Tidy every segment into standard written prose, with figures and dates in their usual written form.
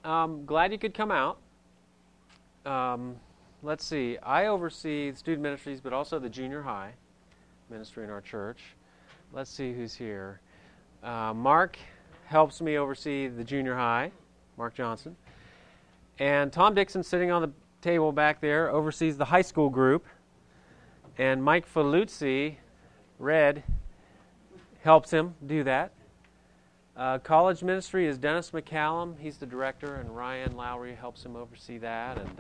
Glad you could come out. Let's see. I oversee the student ministries, but also the junior high ministry in our church. Let's see who's here. Mark helps me oversee the junior high, Mark Johnson. And Tom Dixon, sitting on the table back there, oversees the high school group. And Mike Faluzzi, Red, helps him do that. College ministry is Dennis McCallum. He's the director, and Ryan Lowry helps him oversee that. And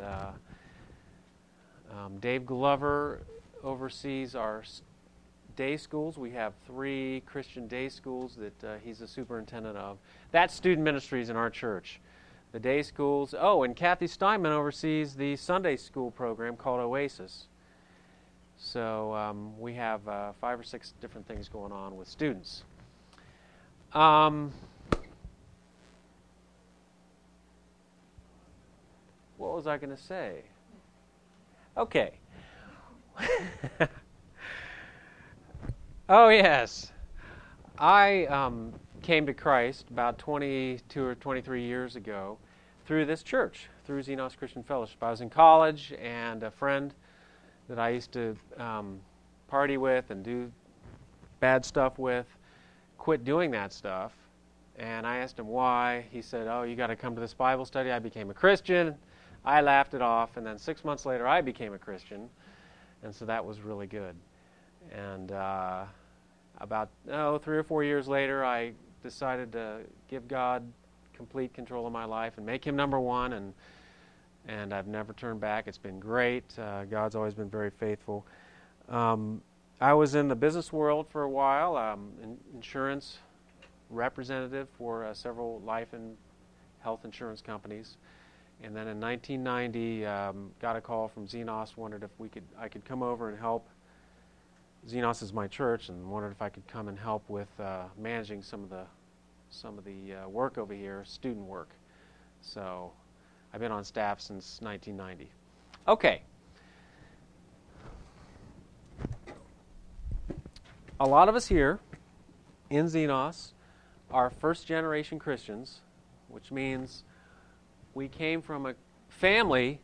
Dave Glover oversees our day schools. We have 3 Christian day schools that he's the superintendent of. That's student ministries in our church. The day schools. Oh, and Kathy Steinman oversees the Sunday school program called Oasis. So we have 5 or 6 different things going on with students. What was I going to say? Okay. Oh, yes. I came to Christ about 22 or 23 years ago through this church, through Xenos Christian Fellowship. I was in college, and a friend that I used to party with and do bad stuff with quit doing that stuff. And I asked him why. He said, "Oh, you got to come to this Bible study." I became a Christian. I laughed it off, and then 6 months later I became a Christian, and so that was really good. And about 3 or 4 years later, I decided to give God complete control of my life and make Him number one, and I've never turned back. It's been great. God's always been very faithful. I was in the business world for a while, insurance representative for several life and health insurance companies. And then in 1990, got a call from Xenos, wondered if I could come over and help. Xenos is my church, and wondered if I could come and help with managing some of the work over here, student work. So I've been on staff since 1990. Okay. A lot of us here in Xenos are first-generation Christians, which means we came from a family,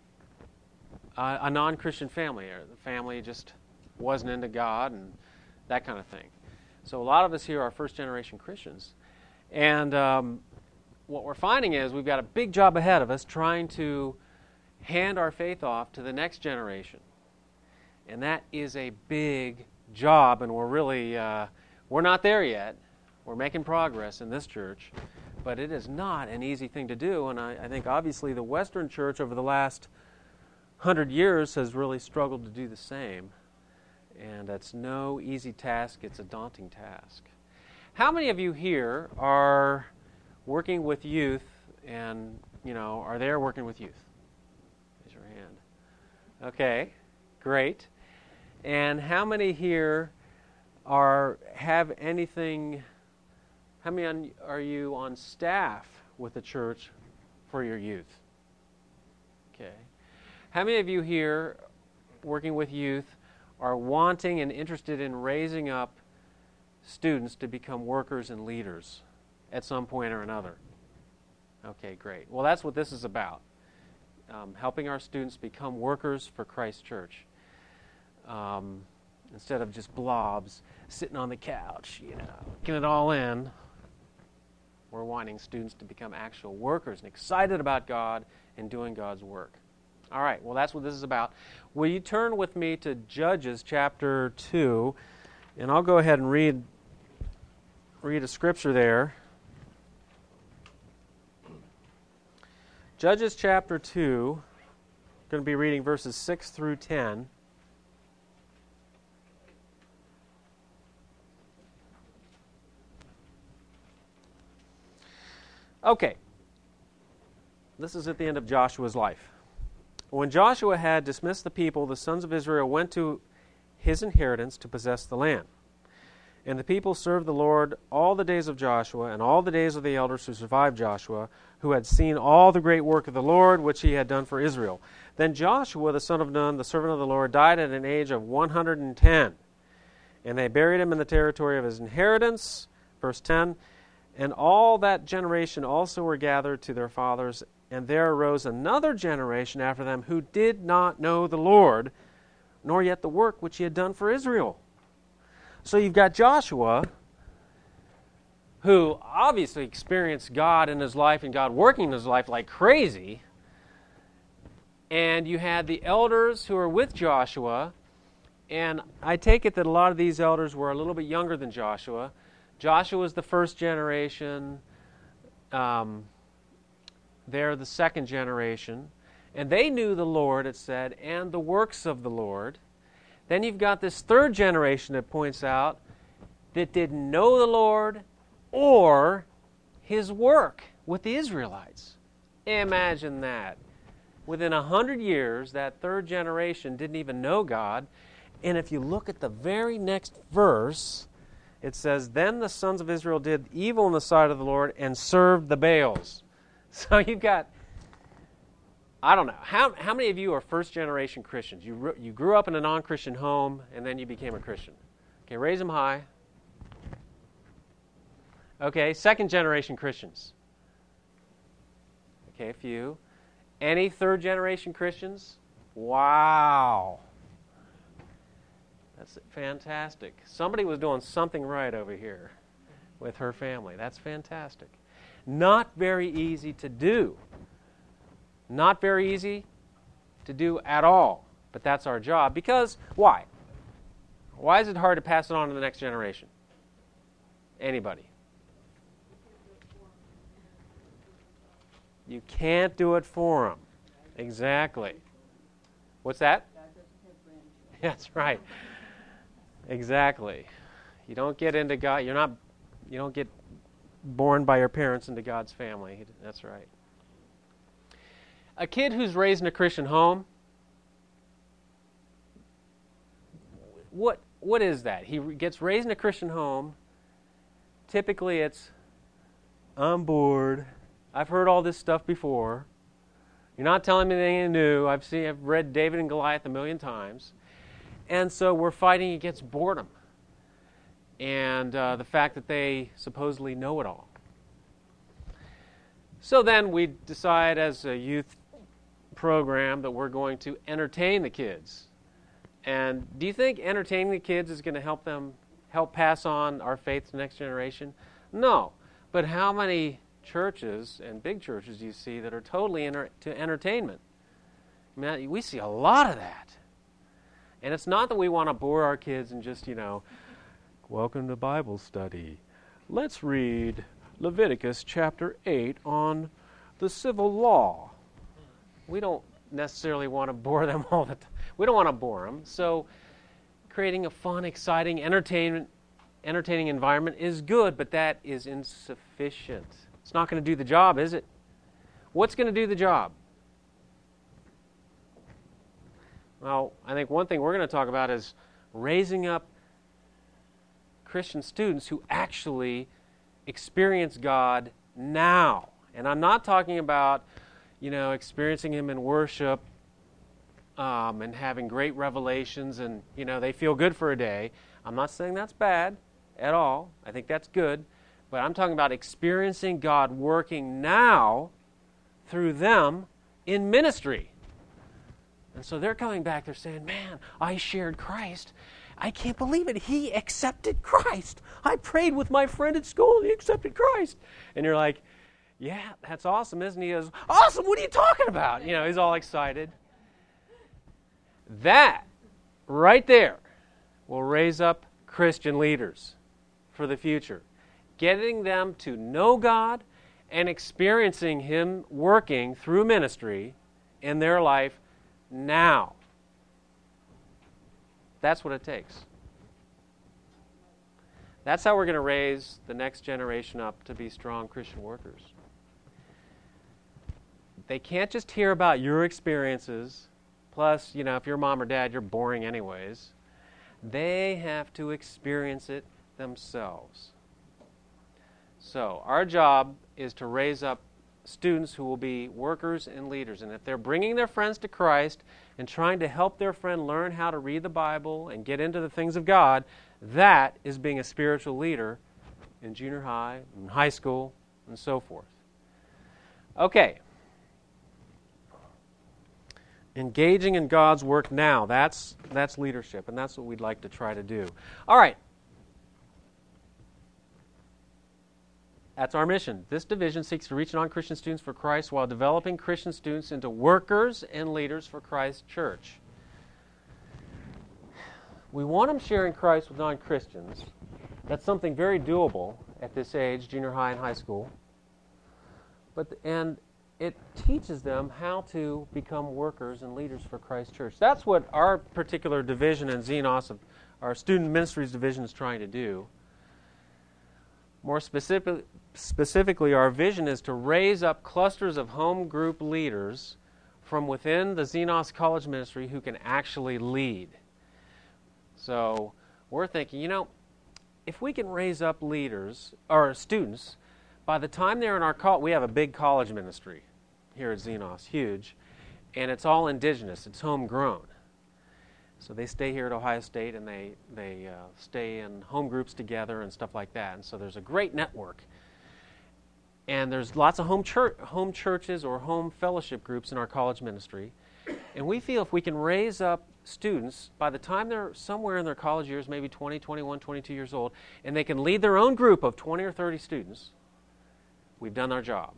a non-Christian family. The family just wasn't into God and that kind of thing. So a lot of us here are first-generation Christians. And what we're finding is we've got a big job ahead of us trying to hand our faith off to the next generation. And that is a big job, and we're not there yet. We're making progress in this church, but it is not an easy thing to do, and I think obviously the Western church over the last 100 years has really struggled to do the same, and that's no easy task. It's a daunting task. How many of you here are working with youth and, are there working with youth? Raise your hand. Okay, great. And how many here have anything? How many are you on staff with the church for your youth? Okay. How many of you here working with youth are wanting and interested in raising up students to become workers and leaders at some point or another? Okay, great. Well, that's what this is about. Helping our students become workers for Christ's church. Instead of just blobs sitting on the couch, getting it all in. We're wanting students to become actual workers and excited about God and doing God's work. All right, well, that's what this is about. Will you turn with me to Judges chapter 2, and I'll go ahead and read a scripture there. Judges chapter 2, I'm going to be reading verses 6 through 10. Okay, this is at the end of Joshua's life. When Joshua had dismissed the people, the sons of Israel went to his inheritance to possess the land. And the people served the Lord all the days of Joshua and all the days of the elders who survived Joshua, who had seen all the great work of the Lord which he had done for Israel. Then Joshua, the son of Nun, the servant of the Lord, died at an age of 110. And they buried him in the territory of his inheritance. Verse 10, And all that generation also were gathered to their fathers, and there arose another generation after them who did not know the Lord, nor yet the work which he had done for Israel. So you've got Joshua, who obviously experienced God in his life and God working in his life like crazy. And you had the elders who were with Joshua, and I take it that a lot of these elders were a little bit younger than Joshua. Joshua was the first generation. They're the second generation. And they knew the Lord, it said, and the works of the Lord. Then you've got this third generation that points out that didn't know the Lord or his work with the Israelites. Imagine that. Within 100 years, that third generation didn't even know God. And if you look at the very next verse, it says, Then the sons of Israel did evil in the sight of the Lord and served the Baals. So you've got, I don't know, how many of you are first-generation Christians? You grew up in a non-Christian home, and then you became a Christian. Okay, raise them high. Okay, second-generation Christians. Okay, a few. Any third-generation Christians? Wow. That's fantastic. Somebody was doing something right over here with her family. That's fantastic. Not very easy to do. Not very easy to do at all. But that's our job. Because, why? Why is it hard to pass it on to the next generation? Anybody? You can't do it for them. Exactly. What's that? That's right. Exactly. You don't get into God. You don't get born by your parents into God's family. That's right. A kid who's raised in a Christian home, what is that? He gets raised in a Christian home. Typically it's, I'm bored. I've heard all this stuff before. You're not telling me anything new. I've read David and Goliath a million times. And so we're fighting against boredom and the fact that they supposedly know it all. So then we decide as a youth program that we're going to entertain the kids. And do you think entertaining the kids is going to help pass on our faith to the next generation? No. But how many churches and big churches do you see that are totally to entertainment? I mean, we see a lot of that. And it's not that we want to bore our kids and just, welcome to Bible study. Let's read Leviticus chapter 8 on the civil law. We don't necessarily want to bore them all the time. We don't want to bore them. So creating a fun, exciting, entertaining environment is good, but that is insufficient. It's not going to do the job, is it? What's going to do the job? Well, I think one thing we're going to talk about is raising up Christian students who actually experience God now. And I'm not talking about, experiencing Him in worship and having great revelations and, they feel good for a day. I'm not saying that's bad at all. I think that's good. But I'm talking about experiencing God working now through them in ministry. And so they're coming back, they're saying, man, I shared Christ. I can't believe it. He accepted Christ. I prayed with my friend at school and he accepted Christ. And you're like, yeah, that's awesome, isn't he? He goes, awesome, what are you talking about? He's all excited. That right there will raise up Christian leaders for the future. Getting them to know God and experiencing Him working through ministry in their life now. That's what it takes. That's how we're going to raise the next generation up to be strong Christian workers. They can't just hear about your experiences. Plus, if you're mom or dad, you're boring anyways. They have to experience it themselves. So, our job is to raise up students who will be workers and leaders. And if they're bringing their friends to Christ and trying to help their friend learn how to read the Bible and get into the things of God, that is being a spiritual leader in junior high, in high school, and so forth. Okay. Engaging in God's work now. That's leadership, and that's what we'd like to try to do. All right. That's our mission. This division seeks to reach non-Christian students for Christ while developing Christian students into workers and leaders for Christ's church. We want them sharing Christ with non-Christians. That's something very doable at this age, junior high and high school. And it teaches them how to become workers and leaders for Christ's church. That's what our particular division in Xenos, our student ministries division, is trying to do. More specifically, our vision is to raise up clusters of home group leaders from within the Xenos College Ministry who can actually lead. So we're thinking, if we can raise up leaders, or students, by the time they're in our college, we have a big college ministry here at Xenos, huge, and it's all indigenous, it's homegrown. So they stay here at Ohio State, and they stay in home groups together and stuff like that. And so there's a great network. And there's lots of home churches or home fellowship groups in our college ministry. And we feel if we can raise up students, by the time they're somewhere in their college years, maybe 20, 21, 22 years old, and they can lead their own group of 20 or 30 students, we've done our job.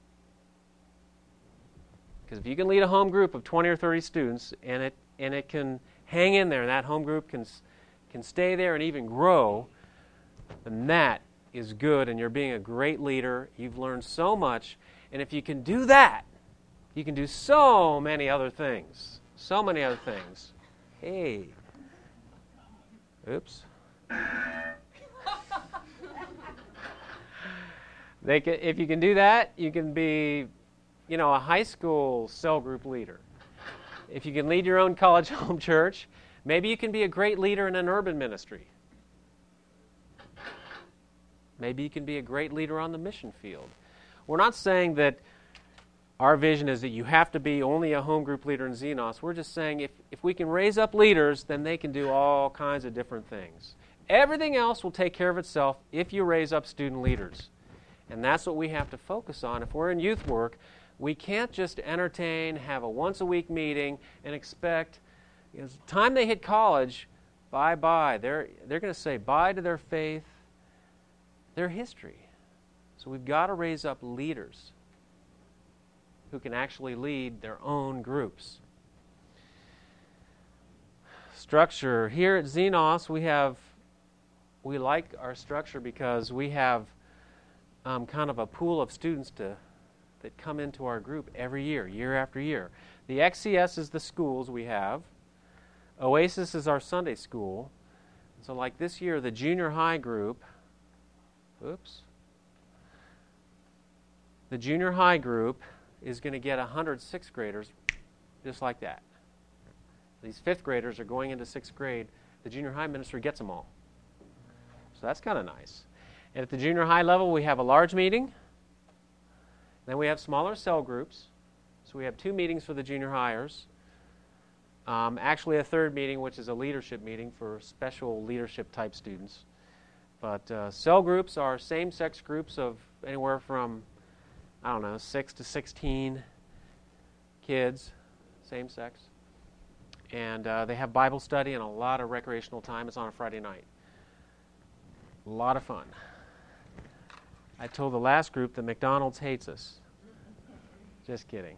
Because if you can lead a home group of 20 or 30 students, and it can hang in there, and that home group can stay there and even grow, then that is good, and you're being a great leader. You've learned so much, and if you can do that, you can do so many other things. So many other things. Hey. Oops. If you can do that, you can be, a high school cell group leader. If you can lead your own college home church, maybe you can be a great leader in an urban ministry. Maybe you can be a great leader on the mission field. We're not saying that our vision is that you have to be only a home group leader in Xenos. We're just saying if we can raise up leaders, then they can do all kinds of different things. Everything else will take care of itself if you raise up student leaders. And that's what we have to focus on. If we're in youth work, we can't just entertain, have a once-a-week meeting, and expect, the time they hit college, bye-bye. They're going to say bye to their faith, their history. So we've got to raise up leaders who can actually lead their own groups. Structure. Here at Xenos, we like our structure because we have kind of a pool of students that come into our group every year, year after year. The XCS is the schools we have. Oasis is our Sunday school. So like this year, the junior high group, the junior high group is going to get 100 sixth graders just like that. These fifth graders are going into sixth grade. The junior high ministry gets them all. So that's kind of nice. And at the junior high level, we have a large meeting. Then we have smaller cell groups. So we have 2 meetings for the junior hires. Actually, a third meeting, which is a leadership meeting for special leadership type students. But cell groups are same-sex groups of anywhere from, 6 to 16 kids, same sex. And they have Bible study and a lot of recreational time. It's on a Friday night. A lot of fun. I told the last group that McDonald's hates us. Just kidding.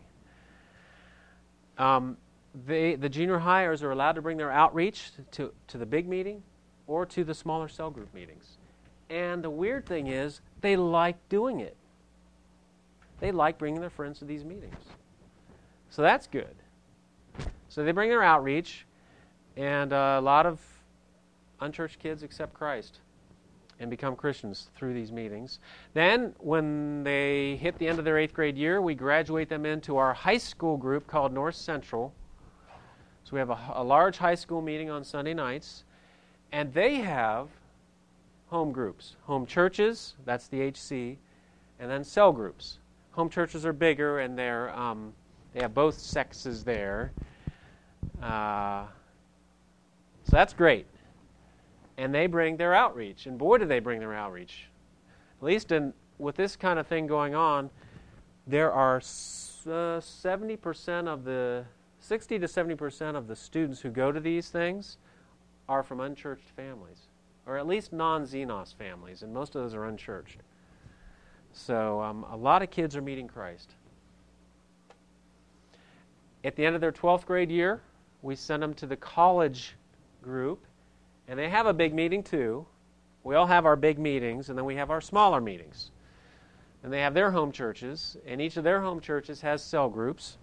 The junior hires are allowed to bring their outreach to the big meeting or to the smaller cell group meetings. And the weird thing is, they like doing it. They like bringing their friends to these meetings. So that's good. So they bring their outreach, and a lot of unchurched kids accept Christ and become Christians through these meetings. Then, when they hit the end of their 8th grade year, we graduate them into our high school group called North Central. So we have a large high school meeting on Sunday nights, and they have home groups. Home churches, that's the HC, and then cell groups. Home churches are bigger, and they have both sexes there. So that's great. And they bring their outreach. And boy, do they bring their outreach. At least with this kind of thing going on, there are 70% of the 60 to 70% of the students who go to these things are from unchurched families, or at least non-Xenos families, and most of those are unchurched. So a lot of kids are meeting Christ. At the end of their 12th grade year, we send them to the college group, and they have a big meeting too. We all have our big meetings, and then we have our smaller meetings. And they have their home churches, and each of their home churches has cell groups.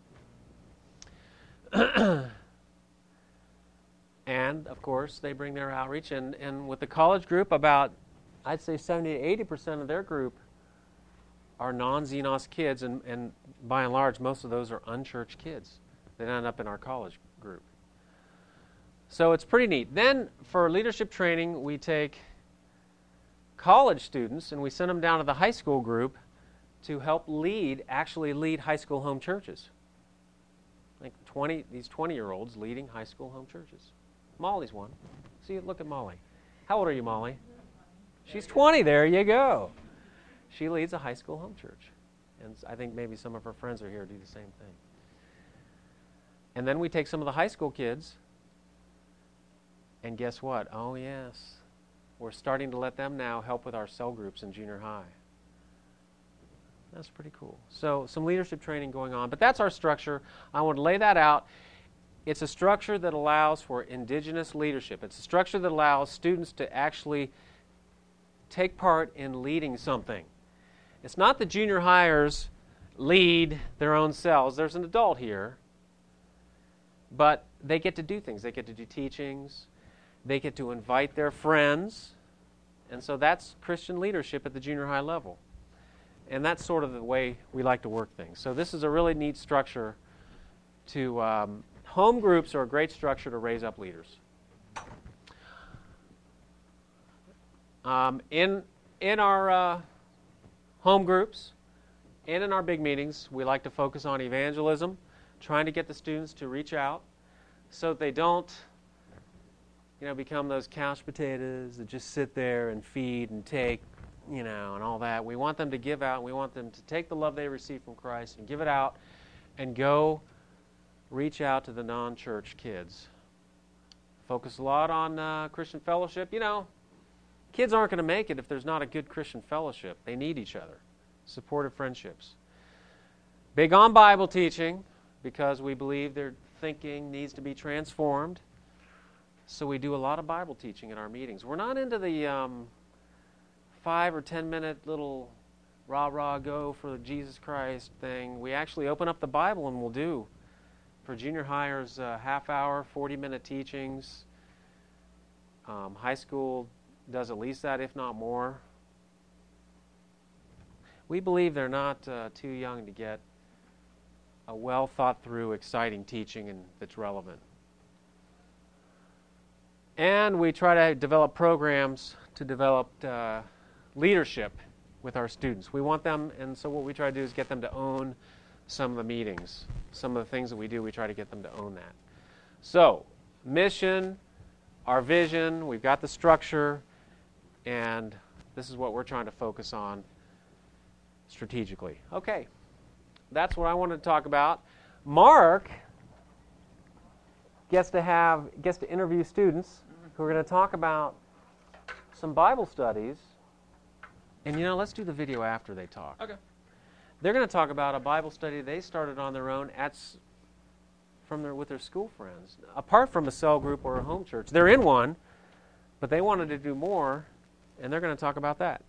And, of course, they bring their outreach. And with the college group, about, I'd say 70 to 80% of their group are non-Xenos kids, and by and large, most of those are unchurched kids that end up in our college group. So it's pretty neat. Then, for leadership training, we take college students and we send them down to the high school group to help actually lead high school home churches. Like these 20-year-olds leading high school home churches. Molly's one. See, look at Molly. How old are you, Molly? She's 20. There you go. She leads a high school home church. And I think maybe some of her friends are here to do the same thing. And then we take some of the high school kids, and guess what? Oh, yes. We're starting to let them now help with our cell groups in junior high. That's pretty cool. So some leadership training going on. But that's our structure. I want to lay that out. It's a structure that allows for indigenous leadership. It's a structure that allows students to actually take part in leading something. It's not that junior highers lead their own cells. There's an adult here. But they get to do things. They get to do teachings. They get to invite their friends. And so that's Christian leadership at the junior high level. And that's sort of the way we like to work things. So this is a really neat structure to... home groups are a great structure to raise up leaders. In our home groups and in our big meetings, we like to focus on evangelism, trying to get the students to reach out so that they don't become those couch potatoes that just sit there and feed and take, and all that. We want them to give out. We want them to take the love they receive from Christ and give it out and go reach out to the non-church kids. Focus a lot on Christian fellowship. Kids aren't going to make it if there's not a good Christian fellowship. They need each other. Supportive friendships. Big on Bible teaching because we believe their thinking needs to be transformed. So we do a lot of Bible teaching in our meetings. We're not into the 5 or 10 minute little rah-rah go for Jesus Christ thing. We actually open up the Bible and we'll do, for junior highers, half hour, 40-minute teachings. High school does at least that, if not more. We believe they're not too young to get a well-thought-through, exciting teaching that's relevant. And we try to develop programs to develop leadership with our students. We want them, and so what we try to do is get them to own some of the meetings. Some of the things that we do, we try to get them to own that. So, mission, our vision, we've got the structure, and this is what we're trying to focus on strategically. Okay, that's what I wanted to talk about. Mark gets to interview students who are going to talk about some Bible studies. And let's do the video after they talk. Okay. They're going to talk about a Bible study they started on their own with their school friends, apart from a cell group or a home church. They're in one, but they wanted to do more, and they're going to talk about that.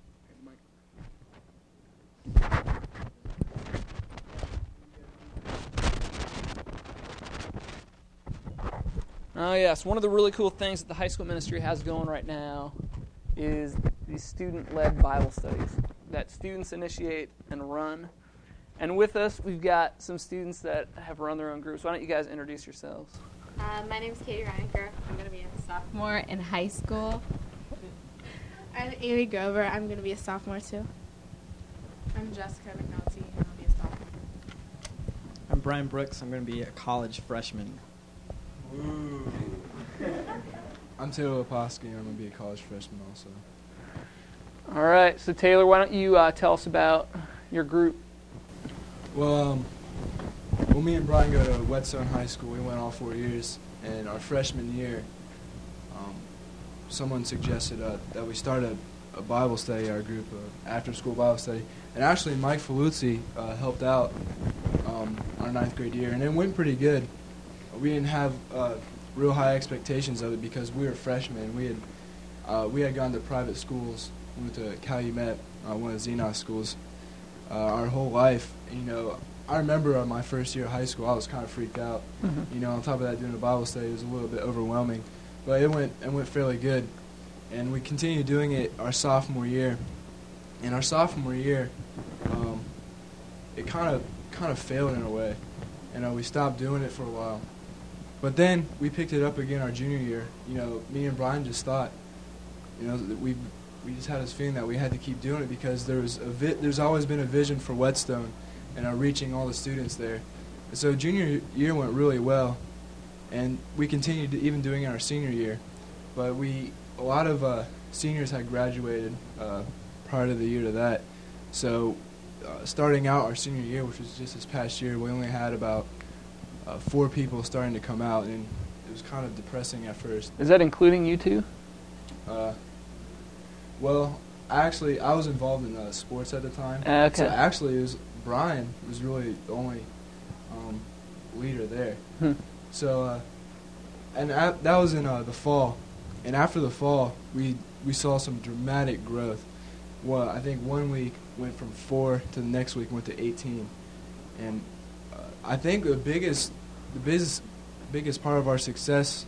Oh, yes. One of the really cool things that the high school ministry has going right now is these student-led Bible studies that students initiate and run. And with us, we've got some students that have run their own groups. Why don't you guys introduce yourselves? My name is Katie Reinecker. I'm going to be a sophomore in high school. I'm Amy Grover. I'm going to be a sophomore, too. I'm Jessica McNulty, and I'll be a sophomore. I'm Brian Brooks. I'm going to be a college freshman. Ooh. I'm Taylor Leposki. I'm going to be a college freshman also. All right, so Taylor, why don't you tell us about your group? Well, me and Brian go to Whetstone High School. We went all 4 years, and our freshman year, someone suggested that we start a Bible study, our group, after-school Bible study. And actually, Mike Faluzzi helped out our 9th grade year, and it went pretty good. We didn't have real high expectations of it because we were freshmen. We had gone to private schools. We went to Calumet, one of the Xenos schools, our whole life. I remember my first year of high school, I was kind of freaked out. Mm-hmm. On top of that, doing a Bible study was a little bit overwhelming, but it went fairly good. And we continued doing it our sophomore year. In our sophomore year, it kind of failed in a way, and we stopped doing it for a while. But then we picked it up again our junior year. Me and Brian just thought, that we just had this feeling that we had to keep doing it because there's always been a vision for Whetstone and reaching all the students there. And so junior year went really well, and we continued even doing it our senior year. But a lot of seniors had graduated prior to the year to that. So starting out our senior year, which was just this past year, we only had about 4 people starting to come out, and it was kind of depressing at first. Is that including you two? Well, actually, I was involved in sports at the time. Okay. So actually, Brian was really the only leader there. So, that was in the fall. And after the fall, we saw some dramatic growth. Well, I think 1 week went from 4 to the next week went to 18. And I think the biggest part of our success,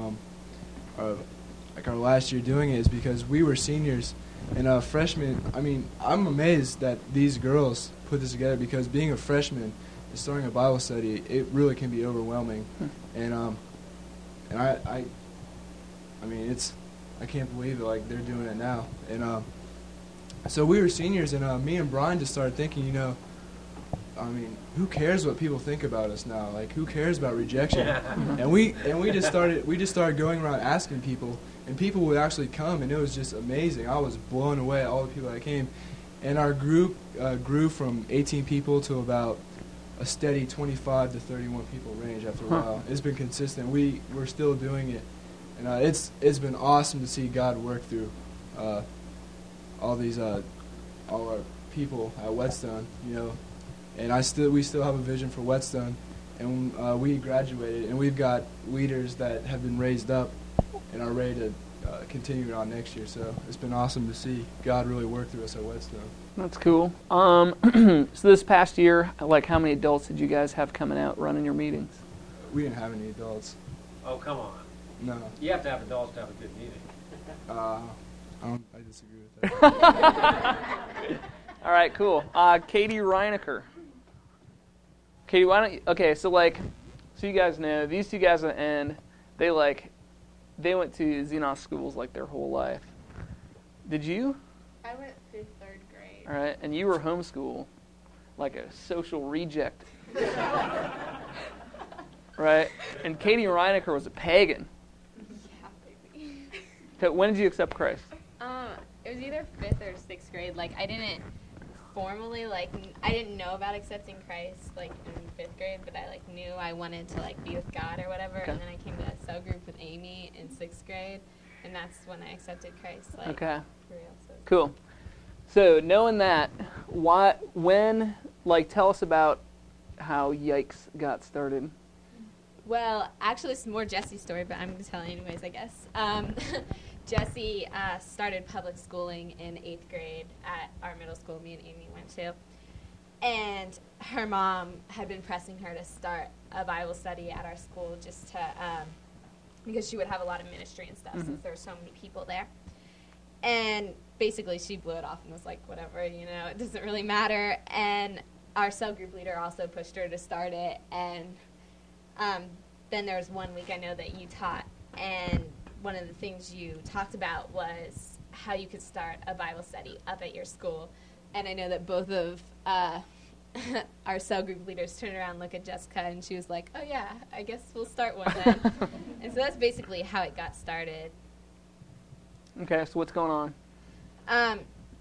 our last year doing it, is because we were seniors and freshmen. I mean, I'm amazed that these girls put this together because being a freshman and starting a Bible study, it really can be overwhelming. And I mean, I can't believe it. Like, they're doing it now. And so we were seniors, and me and Brian just started thinking, I mean, who cares what people think about us now? Like, who cares about rejection? and we just started going around asking people, and people would actually come, and it was just amazing. I was blown away at all the people that came, and our group grew from 18 people to about a steady 25 to 31 people range after a while. It's been consistent. We're still doing it, and it's been awesome to see God work through all our people at Whetstone, And we still have a vision for Whetstone, and we graduated, and we've got leaders that have been raised up and are ready to continue it on next year. So it's been awesome to see God really work through us at Whetstone. That's cool. So this past year, like, how many adults did you guys have coming out running your meetings? We didn't have any adults. Oh, come on. No. You have to have adults to have a good meeting. I disagree with that. All right, cool. Katie Reinecker. Katie, why don't you, okay, so you guys know, these two guys at the end, they went to Xenos schools like their whole life. Did you? I went through 3rd grade. All right, and you were homeschooled, like a social reject. Right? And Katie Reinecker was a pagan. Yeah, baby. So when did you accept Christ? It was either 5th or 6th grade. Like, I didn't formally, I didn't know about accepting Christ, in 5th grade, but I, knew I wanted to, be with God or whatever. Okay. And then I came to a cell group with Amy in 6th grade, and that's when I accepted Christ, Okay. for real. So. Cool. So knowing that, tell us about how Yikes got started. Well, actually, it's more Jesse's story, but I'm going to tell it anyways, I guess. Jesse started public schooling in 8th grade at our middle school me and Amy went to. And her mom had been pressing her to start a Bible study at our school just to, because she would have a lot of ministry and stuff since there were so many people there. And basically she blew it off and was like, whatever, it doesn't really matter. And our cell group leader also pushed her to start it. And then there was 1 week I know that you taught, and one of the things you talked about was how you could start a Bible study up at your school. And I know that both of our cell group leaders turned around and looked at Jessica, and she was like, oh, yeah, I guess we'll start one then. And so that's basically how it got started. Okay, so what's going on?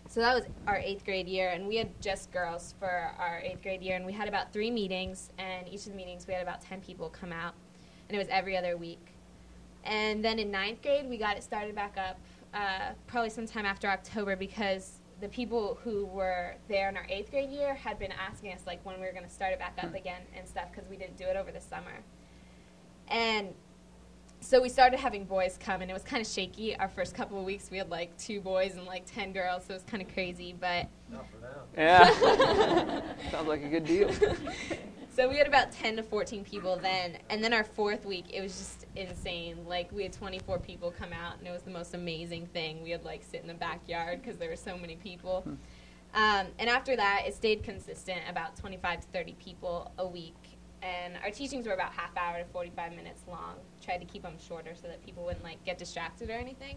So that was our 8th grade year, and we had just girls for our 8th grade year, and we had about 3 meetings, and each of the meetings we had about 10 people come out, and it was every other week. And then in 9th grade, we got it started back up probably sometime after October, because the people who were there in our 8th grade year had been asking us like when we were going to start it back up again and stuff, because we didn't do it over the summer. And so we started having boys come, and it was kind of shaky. Our first couple of weeks, we had like 2 boys and like 10 girls, so it was kind of crazy. But Not for now. Yeah. Sounds like a good deal. so we had about 10 to 14 people then, and then our 4th week, it was just insane. Like, we had 24 people come out, and it was the most amazing thing. We had like sit in the backyard because there were so many people. And after that, it stayed consistent, about 25 to 30 people a week. And our teachings were about half hour to 45 minutes long. Tried to keep them shorter so that people wouldn't like get distracted or anything.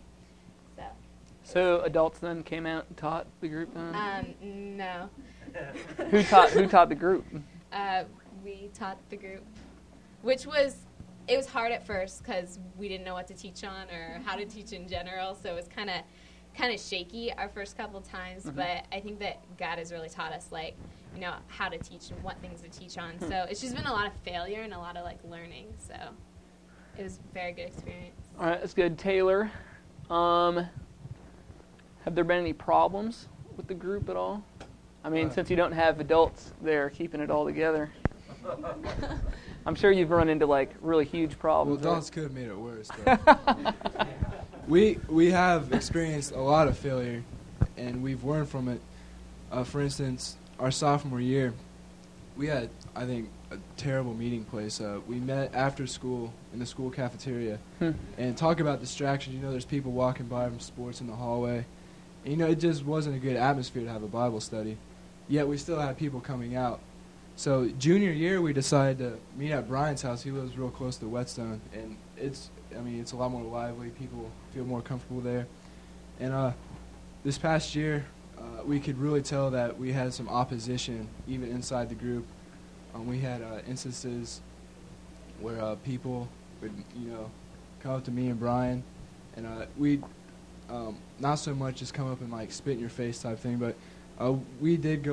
So adults then came out and taught the group then? No. Who taught the group? We taught the group, which was, it was hard at first because we didn't know what to teach on or how to teach in general. So it was kind of shaky our first couple times. But I think that God has really taught us, like, you know, how to teach and what things to teach on. So it's just been a lot of failure and a lot of like learning. So it was a very good experience. All right, that's good. Taylor, have there been any problems with the group at all? I mean, since you don't have adults there keeping it all together, I'm sure you've run into like really huge Well, problems. adults could have made it worse. But we have experienced a lot of failure, and we've learned from it. For instance, our sophomore year, we had, I think, a terrible meeting place. We met after school in the school cafeteria and talk about distractions. You know, there's people walking by from sports in the hallway. And, you know, it just wasn't a good atmosphere to have a Bible study. Yet we still had people coming out. So junior year, we decided to meet at Brian's house. He lives real close to Whetstone, and it's a lot more lively. People feel more comfortable there. And this past year, we could really tell that we had some opposition even inside the group. We had instances where people would, you know, come up to me and Brian, and we'd not so much just come up and like spit in your face type thing, but we did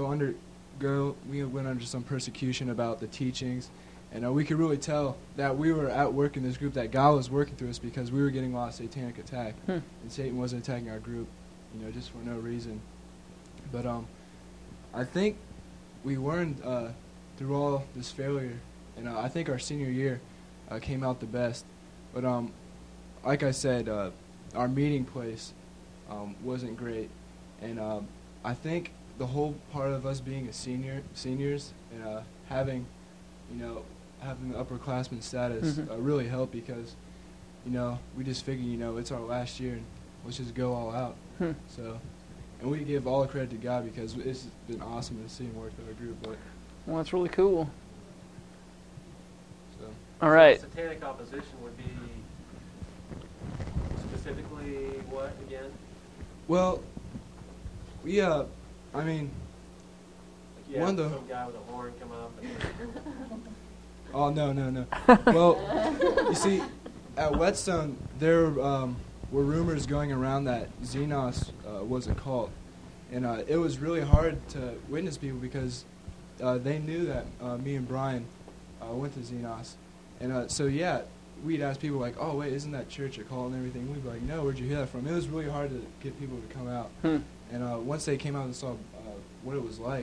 we went under some persecution about the teachings, and we could really tell that we were at work in this group, that God was working through us, because we were getting a lot of satanic attack, and Satan wasn't attacking our group, you know, just for no reason. But I think we learned through all this failure, and I think our senior year came out the best. But like I said, our meeting place wasn't great, and I think the whole part of us being seniors and having the upperclassman status really helped, because, you know, we just figured, you know, it's our last year and let's just go all out. So, and we give all the credit to God, because it's been awesome to see him work with our group. But Well, that's really cool. so All right. Satanic opposition would be specifically what again? well, we I mean, Like you One have of the- some guy with a horn come up and oh no. Well, you see, at Whetstone there were rumors going around that Xenos was a cult, and it was really hard to witness people, because they knew that me and Brian went to Xenos, and so yeah, we'd ask people like, "Oh wait, isn't that church a cult and everything?" We'd be like, "No, where'd you hear that from?" It was really hard to get people to come out, and once they came out and saw what it was like,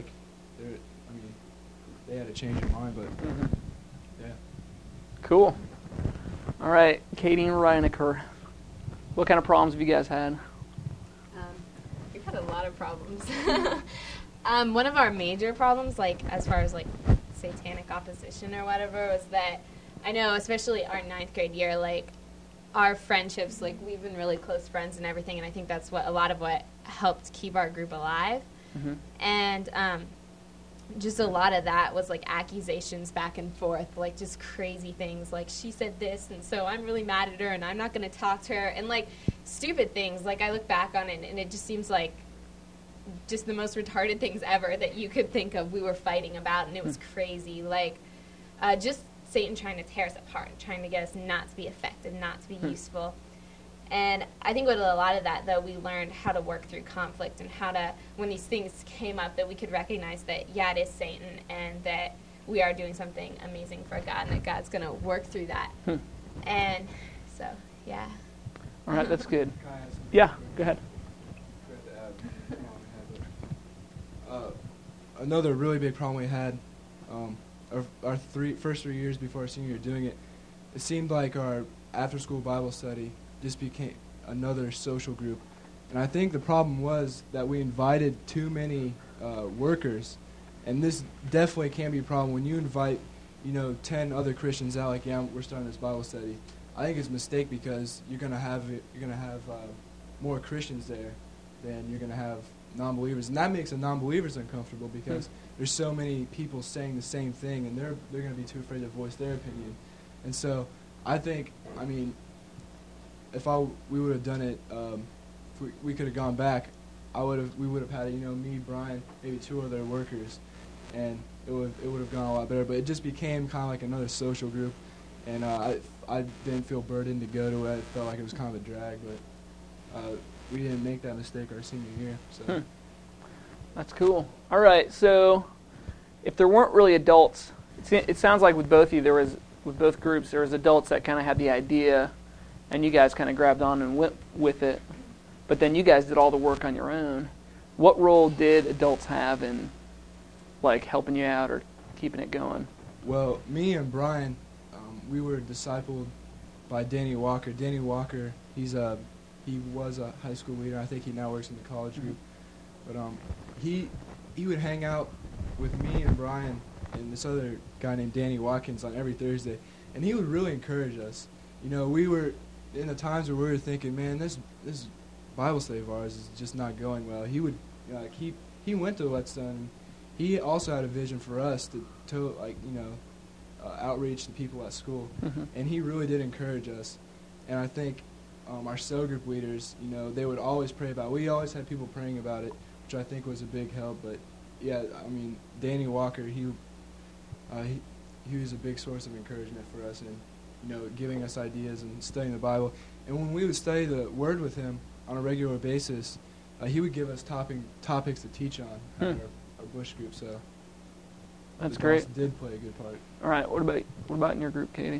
they had to change their mind, but yeah. Cool. All right, Katie and Reinecker. What kind of problems have you guys had? We've had a lot of problems. One of our major problems, like as far as like satanic opposition or whatever, was that I know, especially our 9th grade year, like our friendships, like we've been really close friends and everything, and I think that's a lot of what helped keep our group alive. And just a lot of that was like accusations back and forth, like just crazy things, like she said this, and so I'm really mad at her, and I'm not going to talk to her, and like stupid things. Like I look back on it, and it just seems like just the most retarded things ever that you could think of we were fighting about, and it was crazy. Like just Satan trying to tear us apart, trying to get us not to be effective, not to be useful. And I think with a lot of that, though, we learned how to work through conflict and how to, when these things came up, that we could recognize that, yeah, it is Satan, and that we are doing something amazing for God, and that God's going to work through that. And so, yeah. All right, that's good. Can I add something? Yeah, go ahead. Another really big problem we had, our first 3 years before our senior year doing it, it seemed like our after-school Bible study just became another social group. And I think the problem was that we invited too many workers, and this definitely can be a problem when you invite, 10 other Christians out, like, yeah, we're starting this Bible study. I think it's a mistake because you're gonna have more Christians there than you're gonna have non-believers, and that makes the non-believers uncomfortable because there's so many people saying the same thing, and they're going to be too afraid to voice their opinion. And so I think, if we would have done it, if we could have gone back, we would have had me, Brian, maybe 2 other workers, and it would have gone a lot better. But it just became kind of like another social group, and I didn't feel burdened to go to it. I felt like it was kind of a drag, but we didn't make that mistake our senior year. So. That's cool. All right, so if there weren't really adults, it sounds like with both of you, with both groups, there was adults that kind of had the idea, and you guys kind of grabbed on and went with it. But then you guys did all the work on your own. What role did adults have in, like, helping you out or keeping it going? Well, me and Brian, we were discipled by Danny Walker. Danny Walker, he was a high school leader. I think he now works in the college group. But he would hang out with me and Brian and this other guy named Danny Watkins on every Thursday, and he would really encourage us. We were in the times where we were thinking, man, this Bible study of ours is just not going well. He would he went to Whetstone. He also had a vision for us to outreach to people at school, and he really did encourage us. And I think our cell group leaders, they would always pray about it. We always had people praying about it, which I think was a big help. But yeah, Danny Walker, he was a big source of encouragement for us, and giving us ideas and studying the Bible. And when we would study the Word with him on a regular basis, he would give us topics to teach on at our Bush group. So that's the great. boss did play a good part. All right, what about in your group, Katie?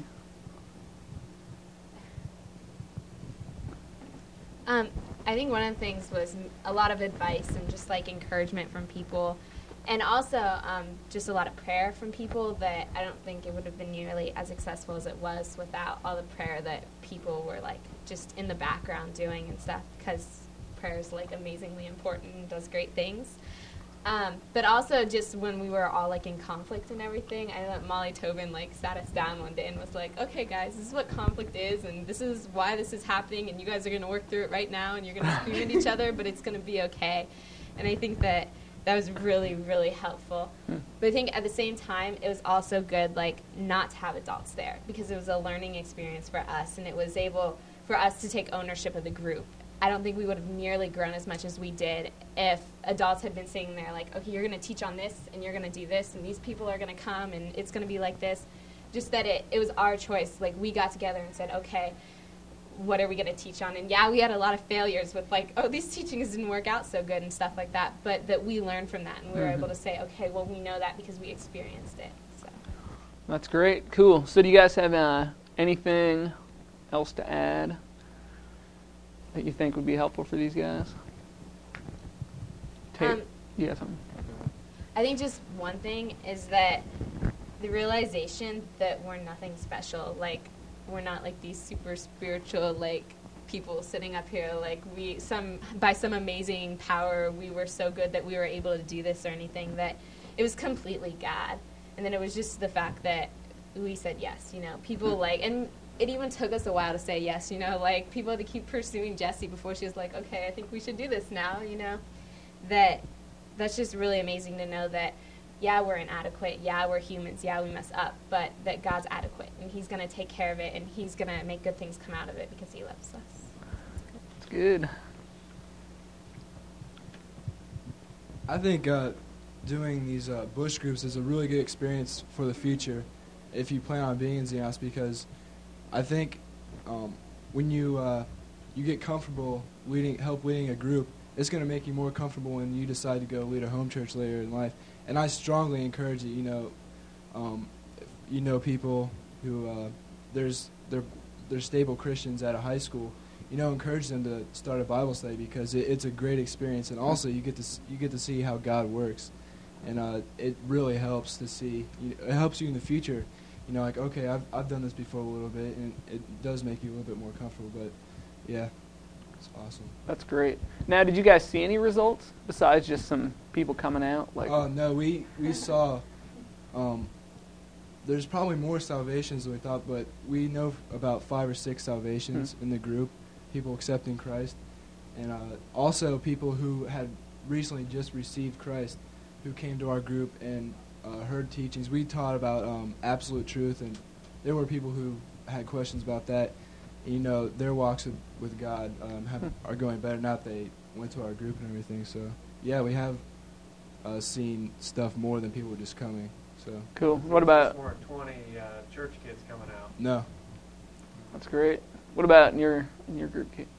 I think one of the things was a lot of advice and just like encouragement from people, and also just a lot of prayer from people that I don't think it would have been nearly as successful as it was without all the prayer that people were like just in the background doing and stuff, because prayer is like amazingly important and does great things. But also just when we were all like in conflict and everything, I know that Molly Tobin like sat us down one day and was like, okay guys, this is what conflict is, and this is why this is happening, and you guys are going to work through it right now, and you're going to scream at each other, but it's going to be okay. And I think that was really, really helpful. But I think at the same time, it was also good like not to have adults there, because it was a learning experience for us, and it was able for us to take ownership of the group. I don't think we would have nearly grown as much as we did if adults had been sitting there like, okay, you're going to teach on this, and you're going to do this, and these people are going to come, and it's going to be like this. Just that it was our choice. Like, we got together and said, okay, what are we going to teach on? And yeah, we had a lot of failures with like, oh, these teachings didn't work out so good and stuff like that, but that we learned from that, and we were able to say, okay, well, we know that because we experienced it. So. That's great. Cool. So do you guys have anything else to add that you think would be helpful for these guys? Yeah, something. I think just one thing is that the realization that we're nothing special. Like, we're not like these super spiritual like people sitting up here like by some amazing power we were so good that we were able to do this or anything. That it was completely God, and then it was just the fact that we said yes. People like, and it even took us a while to say yes, like people had to keep pursuing Jessie before she was like, okay, I think we should do this now, That's just really amazing to know that, yeah, we're inadequate, yeah, we're humans, yeah, we mess up, but that God's adequate, and he's going to take care of it, and he's going to make good things come out of it because he loves us. That's good. I think doing these Bush groups is a really good experience for the future if you plan on being in Xenos, because I think when you you get comfortable leading a group, it's going to make you more comfortable when you decide to go lead a home church later in life. And I strongly encourage it. People who they're stable Christians at a high school. Encourage them to start a Bible study because it's a great experience, and also you get to see how God works, and it really helps to see. It helps you in the future. Okay, I've done this before a little bit, and it does make you a little bit more comfortable. But yeah, it's awesome. That's great. Now, did you guys see any results besides just some people coming out? No, we saw. There's probably more salvations than we thought, but we know about 5 or 6 salvations in the group, people accepting Christ, and also people who had recently just received Christ, who came to our group and heard teachings. We taught about absolute truth, and there were people who had questions about that. Their walks with God are going better now that they went to our group and everything. So, yeah, we have seen stuff more than people just coming. So cool. What about more 20 church kids coming out? No. That's great. What about in your group, Kate?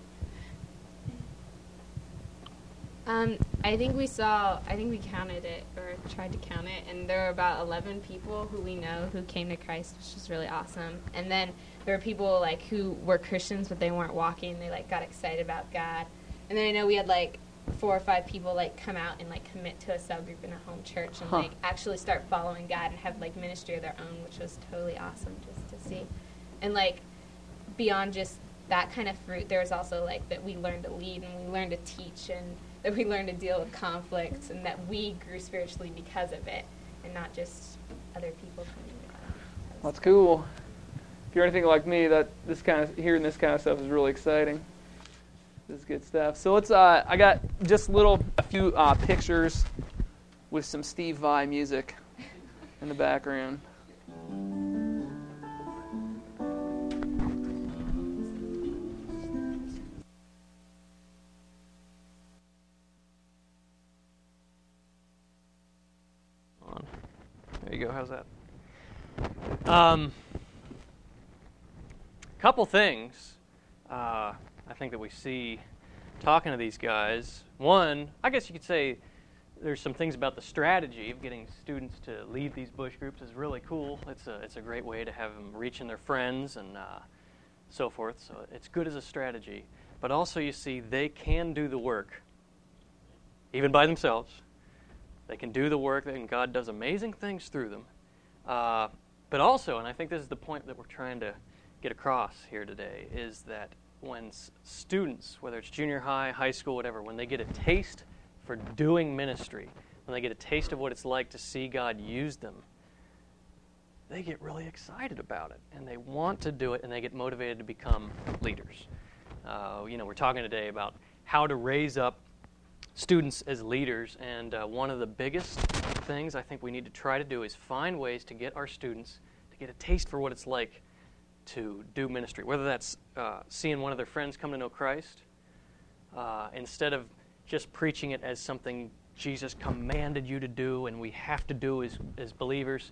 I think we counted it, or tried to count it, and there were about 11 people who we know who came to Christ, which is really awesome. And then there were people who were Christians, but they weren't walking. They got excited about God. And then I know we had 4 or 5 people come out and commit to a cell group in a home church and actually start following God and have ministry of their own, which was totally awesome just to see. And beyond just that kind of fruit, there was also that we learned to lead and we learned to teach and that we learned to deal with conflicts and that we grew spiritually because of it and not just other people coming to God. That's cool. If you're anything like me, hearing this kind of stuff is really exciting. This is good stuff. So let's. I got just a few pictures with some Steve Vai music in the background. There you go. How's that? Couple things. I think that we see talking to these guys. One, I guess you could say there's some things about the strategy of getting students to lead these bush groups is really cool. It's a great way to have them reaching their friends and so forth. So it's good as a strategy. But also you see they can do the work, even by themselves. They can do the work, and God does amazing things through them. But also, and I think this is the point that we're trying to get across here today, is that when students, whether it's junior high, high school, whatever, when they get a taste for doing ministry, when they get a taste of what it's like to see God use them, they get really excited about it, and they want to do it, and they get motivated to become leaders. We're talking today about how to raise up students as leaders, and one of the biggest things I think we need to try to do is find ways to get our students to get a taste for what it's like to do ministry, whether that's seeing one of their friends come to know Christ, instead of just preaching it as something Jesus commanded you to do and we have to do as believers.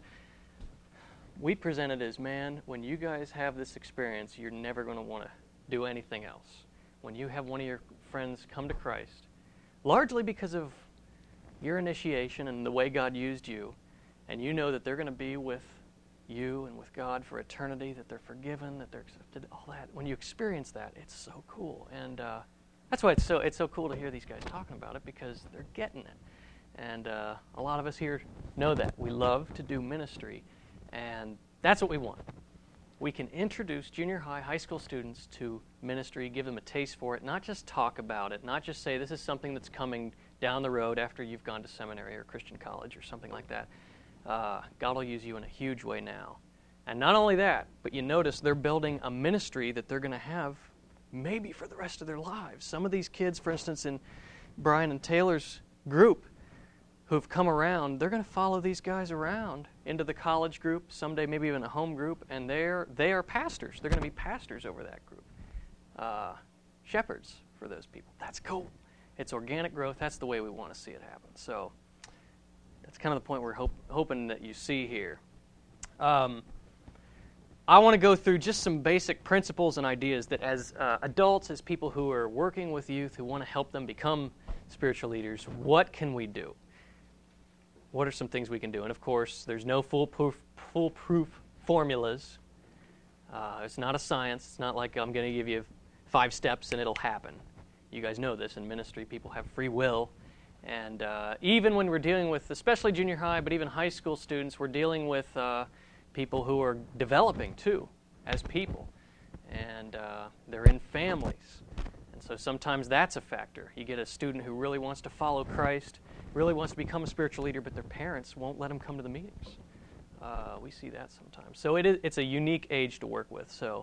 We present it as, man, when you guys have this experience, you're never going to want to do anything else. When you have one of your friends come to Christ, largely because of your initiation and the way God used you, and you know that they're going to be with you and with God for eternity, that they're forgiven, that they're accepted, all that. When you experience that, it's so cool. And that's why it's so cool to hear these guys talking about it, because they're getting it. And a lot of us here know that. We love to do ministry, and that's what we want. We can introduce junior high, high school students to ministry, give them a taste for it, not just talk about it, not just say this is something that's coming down the road after you've gone to seminary or Christian college or something like that. God will use you in a huge way now. And not only that, but you notice they're building a ministry that they're going to have maybe for the rest of their lives. Some of these kids, for instance, in Brian and Taylor's group who've come around, they're going to follow these guys around into the college group, someday maybe even a home group, and they are pastors. They're going to be pastors over that group. Shepherds for those people. That's cool. It's organic growth. That's the way we want to see it happen. So that's kind of the point we're hoping that you see here. I want to go through just some basic principles and ideas that as adults, as people who are working with youth, who want to help them become spiritual leaders, what can we do? What are some things we can do? And of course, there's no foolproof formulas. It's not a science. It's not like I'm going to give you 5 steps and it'll happen. You guys know this. In ministry, people have free will. And even when we're dealing with, especially junior high, but even high school students, we're dealing with people who are developing, too, as people. And they're in families. And so sometimes that's a factor. You get a student who really wants to follow Christ, really wants to become a spiritual leader, but their parents won't let them come to the meetings. We see that sometimes. So it's a unique age to work with. So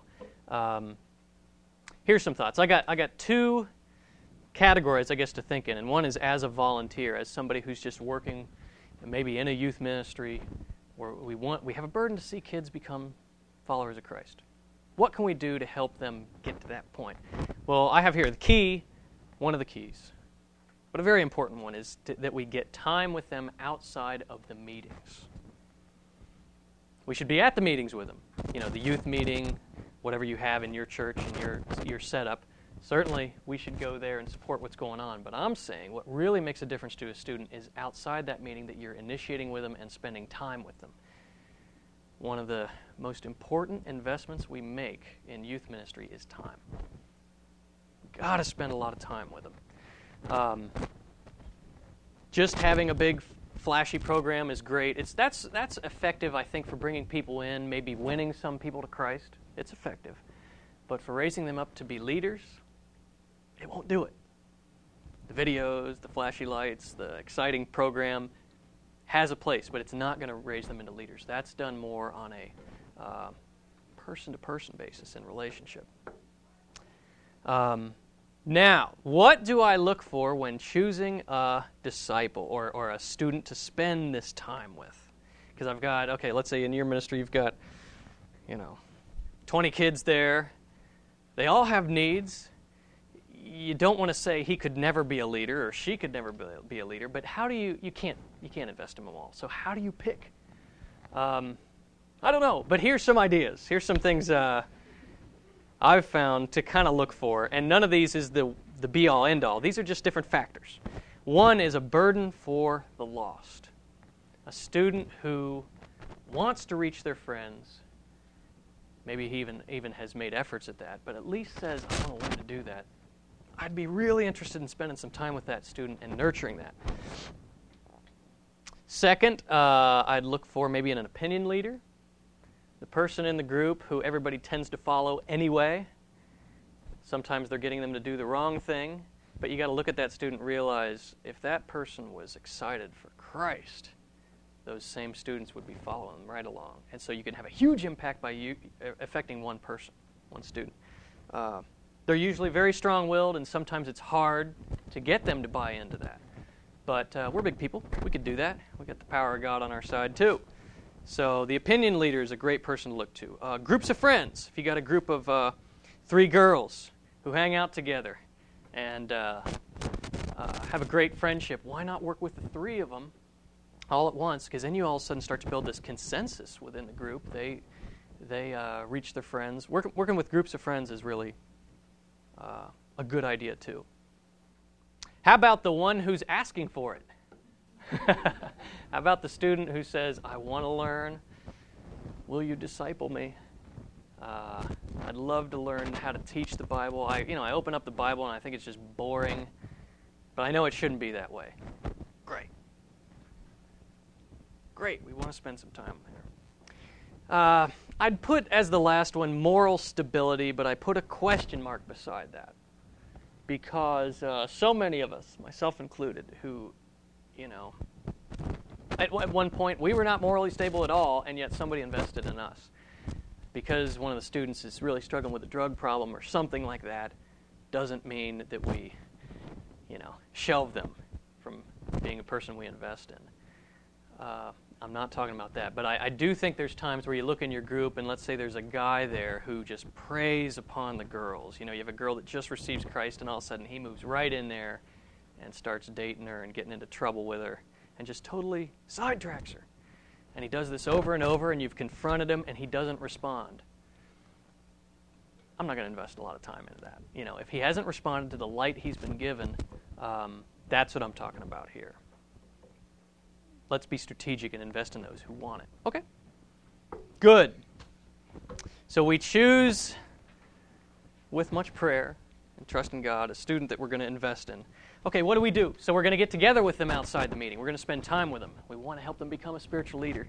here's some thoughts. I got 2 categories, I guess, to think in. And one is as a volunteer, as somebody who's just working maybe in a youth ministry where we have a burden to see kids become followers of Christ. What can we do to help them get to that point? Well, I have here the key, one of the keys, but a very important one is that we get time with them outside of the meetings. We should be at the meetings with them. You know, the youth meeting, whatever you have in your church and your setup. Certainly, we should go there and support what's going on. But I'm saying what really makes a difference to a student is outside that meeting that you're initiating with them and spending time with them. One of the most important investments we make in youth ministry is time. You've got to spend a lot of time with them. Just having a big, flashy program is great. That's effective, I think, for bringing people in, maybe winning some people to Christ. It's effective. But for raising them up to be leaders, it won't do it. The videos, the flashy lights, the exciting program has a place, but it's not going to raise them into leaders. That's done more on a person-to-person basis in relationship. Now, what do I look for when choosing a disciple or a student to spend this time with? Because I've got, let's say in your ministry you've got, 20 kids there. They all have needs. You don't want to say he could never be a leader or she could never be a leader, but how do you can't invest in them all. So how do you pick? I don't know, but here's some ideas. Here's some things I've found to kind of look for, and none of these is the be-all, end-all. These are just different factors. One is a burden for the lost. A student who wants to reach their friends, maybe he even has made efforts at that, but at least says, I want to learn to do that. I'd be really interested in spending some time with that student and nurturing that. Second, I'd look for maybe an opinion leader. The person in the group who everybody tends to follow anyway. Sometimes they're getting them to do the wrong thing, but you got to look at that student and realize if that person was excited for Christ, those same students would be following them right along. And so you can have a huge impact by you affecting one person, one student. They're usually very strong-willed, and sometimes it's hard to get them to buy into that. But we're big people. We could do that. We got the power of God on our side, too. So the opinion leader is a great person to look to. Groups of friends. If you got a group of 3 girls who hang out together and have a great friendship, why not work with the 3 of them all at once? Because then you all of a sudden start to build this consensus within the group. They reach their friends. Working with groups of friends is really a good idea, too. How about the one who's asking for it? How about the student who says, I want to learn. Will you disciple me? I'd love to learn how to teach the Bible. I open up the Bible and I think it's just boring, but I know it shouldn't be that way. Great. We want to spend some time there. I'd put as the last one moral stability, but I put a question mark beside that because so many of us, myself included, who, at one point we were not morally stable at all, and yet somebody invested in us because one of the students is really struggling with a drug problem or something like that. Doesn't mean that we, shelve them from being a person we invest in. I'm not talking about that, but I do think there's times where you look in your group and let's say there's a guy there who just preys upon the girls. You have a girl that just receives Christ and all of a sudden he moves right in there and starts dating her and getting into trouble with her and just totally sidetracks her. And he does this over and over and you've confronted him and he doesn't respond. I'm not going to invest a lot of time into that. If he hasn't responded to the light he's been given, that's what I'm talking about here. Let's be strategic and invest in those who want it. Okay. Good. So we choose, with much prayer and trust in God, a student that we're going to invest in. Okay, what do we do? So we're going to get together with them outside the meeting. We're going to spend time with them. We want to help them become a spiritual leader.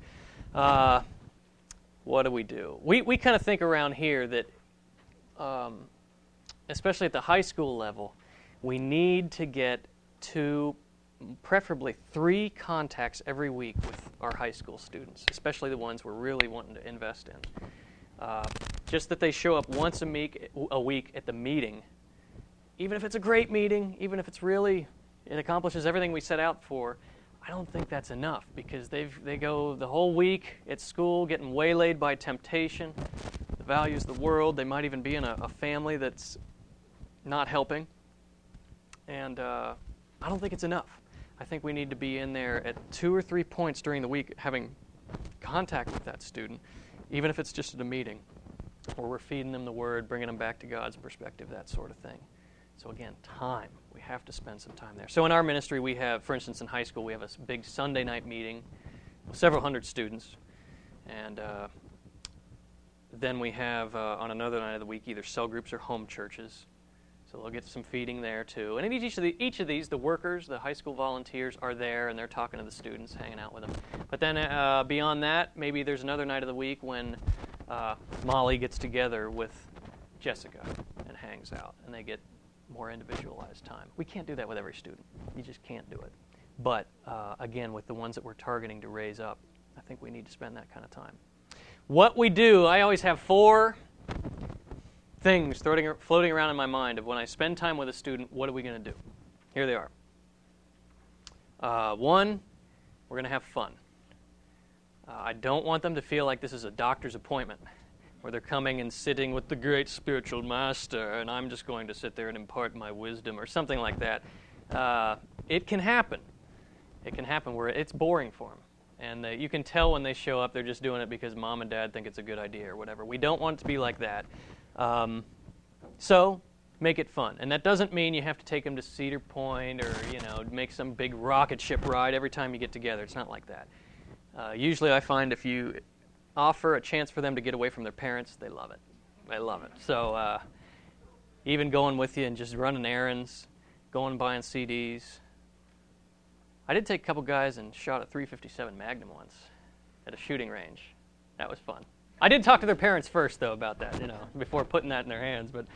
What do? We kind of think around here that, especially at the high school level, we need to get 2, preferably 3 contacts every week with our high school students, especially the ones we're really wanting to invest in. Just that they show up once a week at the meeting, even if it's a great meeting, even if it accomplishes everything we set out for, I don't think that's enough, because they go the whole week at school getting waylaid by temptation, the values of the world. They might even be in a family that's not helping. And I don't think it's enough. I think we need to be in there at 2 or 3 points during the week having contact with that student, even if it's just at a meeting, where we're feeding them the Word, bringing them back to God's perspective, that sort of thing. So again, time. We have to spend some time there. So in our ministry, we have, for instance, in high school, we have a big Sunday night meeting with several hundred students. And then we have, on another night of the week, either cell groups or home churches. So they'll get some feeding there, too. And in each of these, the workers, the high school volunteers, are there, and they're talking to the students, hanging out with them. But then beyond that, maybe there's another night of the week when Molly gets together with Jessica and hangs out, and they get more individualized time. We can't do that with every student. You just can't do it. But again, with the ones that we're targeting to raise up, I think we need to spend that kind of time. What we do, I always have 4 things floating around in my mind of when I spend time with a student, what are we going to do? Here they are. 1, we're going to have fun. I don't want them to feel like this is a doctor's appointment, where they're coming and sitting with the great spiritual master, and I'm just going to sit there and impart my wisdom or something like that. It can happen. It can happen where it's boring for them. And you can tell when they show up, they're just doing it because mom and dad think it's a good idea or whatever. We don't want it to be like that. So make it fun. And that doesn't mean you have to take them to Cedar Point or, make some big rocket ship ride every time you get together. It's not like that. Usually I find if you offer a chance for them to get away from their parents, they love it. They love it. So even going with you and just running errands, going and buying CDs. I did take a couple guys and shot a .357 Magnum once at a shooting range. That was fun. I did talk to their parents first, though, about that, before putting that in their hands. But,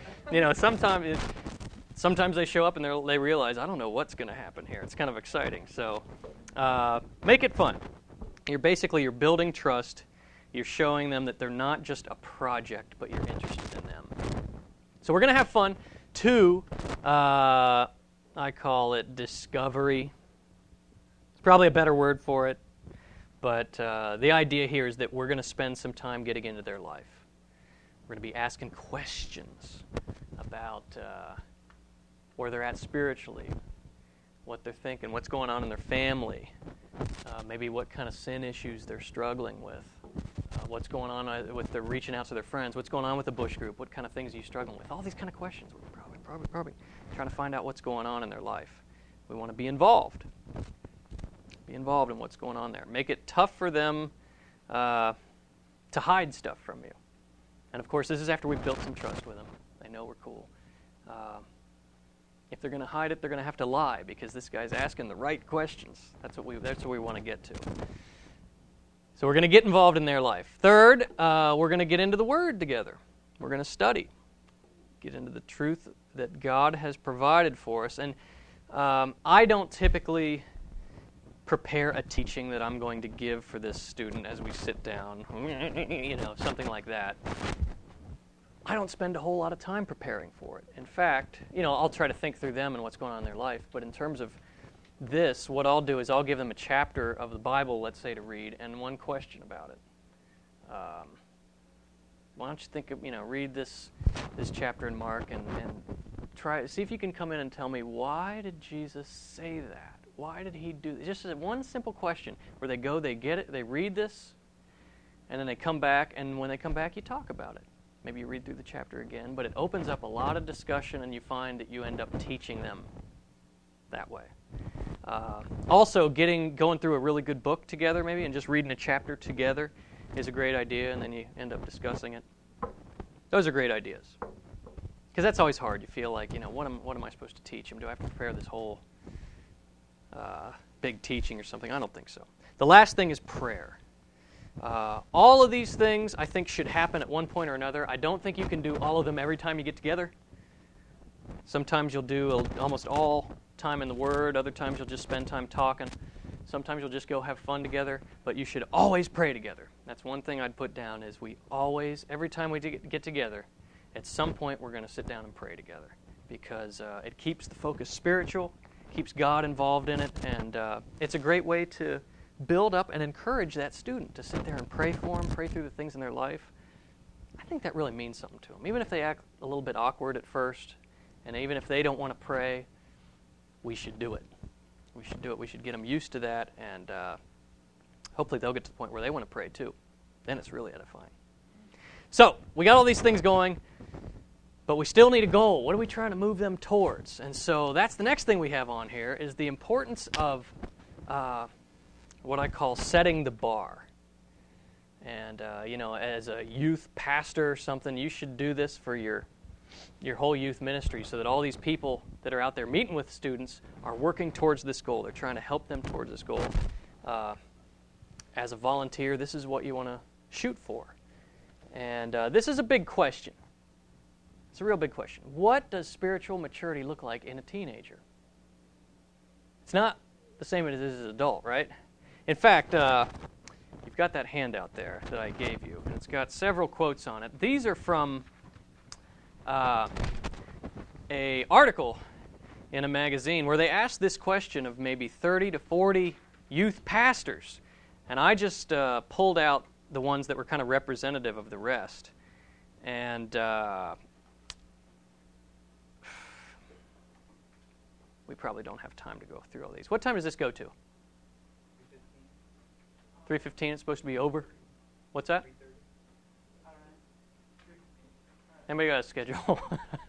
sometimes they show up and they realize, I don't know what's going to happen here. It's kind of exciting. So make it fun. You're building trust. You're showing them that they're not just a project, but you're interested in them. So we're going to have fun. 2, I call it discovery. It's probably a better word for it. But the idea here is that we're going to spend some time getting into their life. We're going to be asking questions about where they're at spiritually, what they're thinking, what's going on in their family, maybe what kind of sin issues they're struggling with, what's going on with their reaching out to their friends, what's going on with the bush group, what kind of things are you struggling with. All these kind of questions. We're probably trying to find out what's going on in their life. We want to be involved. Be involved in what's going on there. Make it tough for them to hide stuff from you. And of course, this is after we've built some trust with them. They know we're cool. If they're going to hide it, they're going to have to lie because this guy's asking the right questions. That's what we want to get to. So we're going to get involved in their life. 3rd, we're going to get into the Word together. We're going to study. Get into the truth that God has provided for us. And I don't typically prepare a teaching that I'm going to give for this student as we sit down, something like that. I don't spend a whole lot of time preparing for it. In fact, I'll try to think through them and what's going on in their life, but in terms of this, what I'll do is I'll give them a chapter of the Bible, let's say, to read, and one question about it. Why don't you think of, read this chapter in Mark and try, see if you can come in and tell me, why did Jesus say that? Why did he do this? Just one simple question where they go, they get it, they read this, and then they come back, and when they come back, you talk about it. Maybe you read through the chapter again, but it opens up a lot of discussion, and you find that you end up teaching them that way. Also, going through a really good book together, maybe, and just reading a chapter together is a great idea, and then you end up discussing it. Those are great ideas. Because that's always hard. You feel like, what am I supposed to teach them? Do I have to prepare this whole big teaching or something? I don't think so. The last thing is prayer. All of these things, I think, should happen at one point or another. I don't think you can do all of them every time you get together. Sometimes you'll do almost all time in the Word. Other times you'll just spend time talking. Sometimes you'll just go have fun together. But you should always pray together. That's one thing I'd put down is we always, every time we get together, at some point we're going to sit down and pray together. Because it keeps the focus spiritual, keeps God involved in it, and it's a great way to build up and encourage that student to sit there and pray for them, pray through the things in their life. I think that really means something to them. Even if they act a little bit awkward at first, and even if they don't want to pray, we should do it. We should do it. We should get them used to that, and hopefully they'll get to the point where they want to pray too. Then it's really edifying. So, we got all these things going, but we still need a goal. What are we trying to move them towards? And so that's the next thing we have on here is the importance of what I call setting the bar. And, as a youth pastor or something, you should do this for your whole youth ministry so that all these people that are out there meeting with students are working towards this goal. They're trying to help them towards this goal. As a volunteer, this is what you want to shoot for. And this is a big question. It's a real big question. What does spiritual maturity look like in a teenager? It's not the same as it is as an adult, right? In fact, you've got that handout there that I gave you, and it's got several quotes on it. These are from an article in a magazine where they asked this question of maybe 30 to 40 youth pastors, and I just pulled out the ones that were kind of representative of the rest. And we probably don't have time to go through all these. What time does this go to? 3:15. It's supposed to be over. What's that? 3:15. Anybody got a schedule?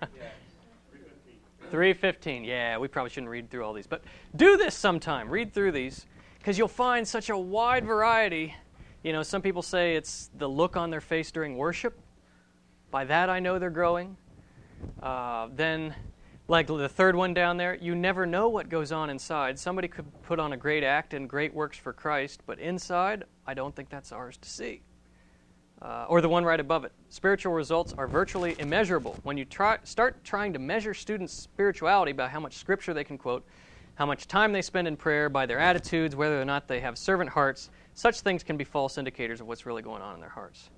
3:15. Yeah, we probably shouldn't read through all these. But do this sometime. Read through these because you'll find such a wide variety. Some people say it's the look on their face during worship. By that I know they're growing. Then, like the third one down there, you never know what goes on inside. Somebody could put on a great act and great works for Christ, but inside, I don't think that's ours to see. Or the one right above it. Spiritual results are virtually immeasurable. When you start trying to measure students' spirituality by how much scripture they can quote, how much time they spend in prayer, by their attitudes, whether or not they have servant hearts, such things can be false indicators of what's really going on in their hearts.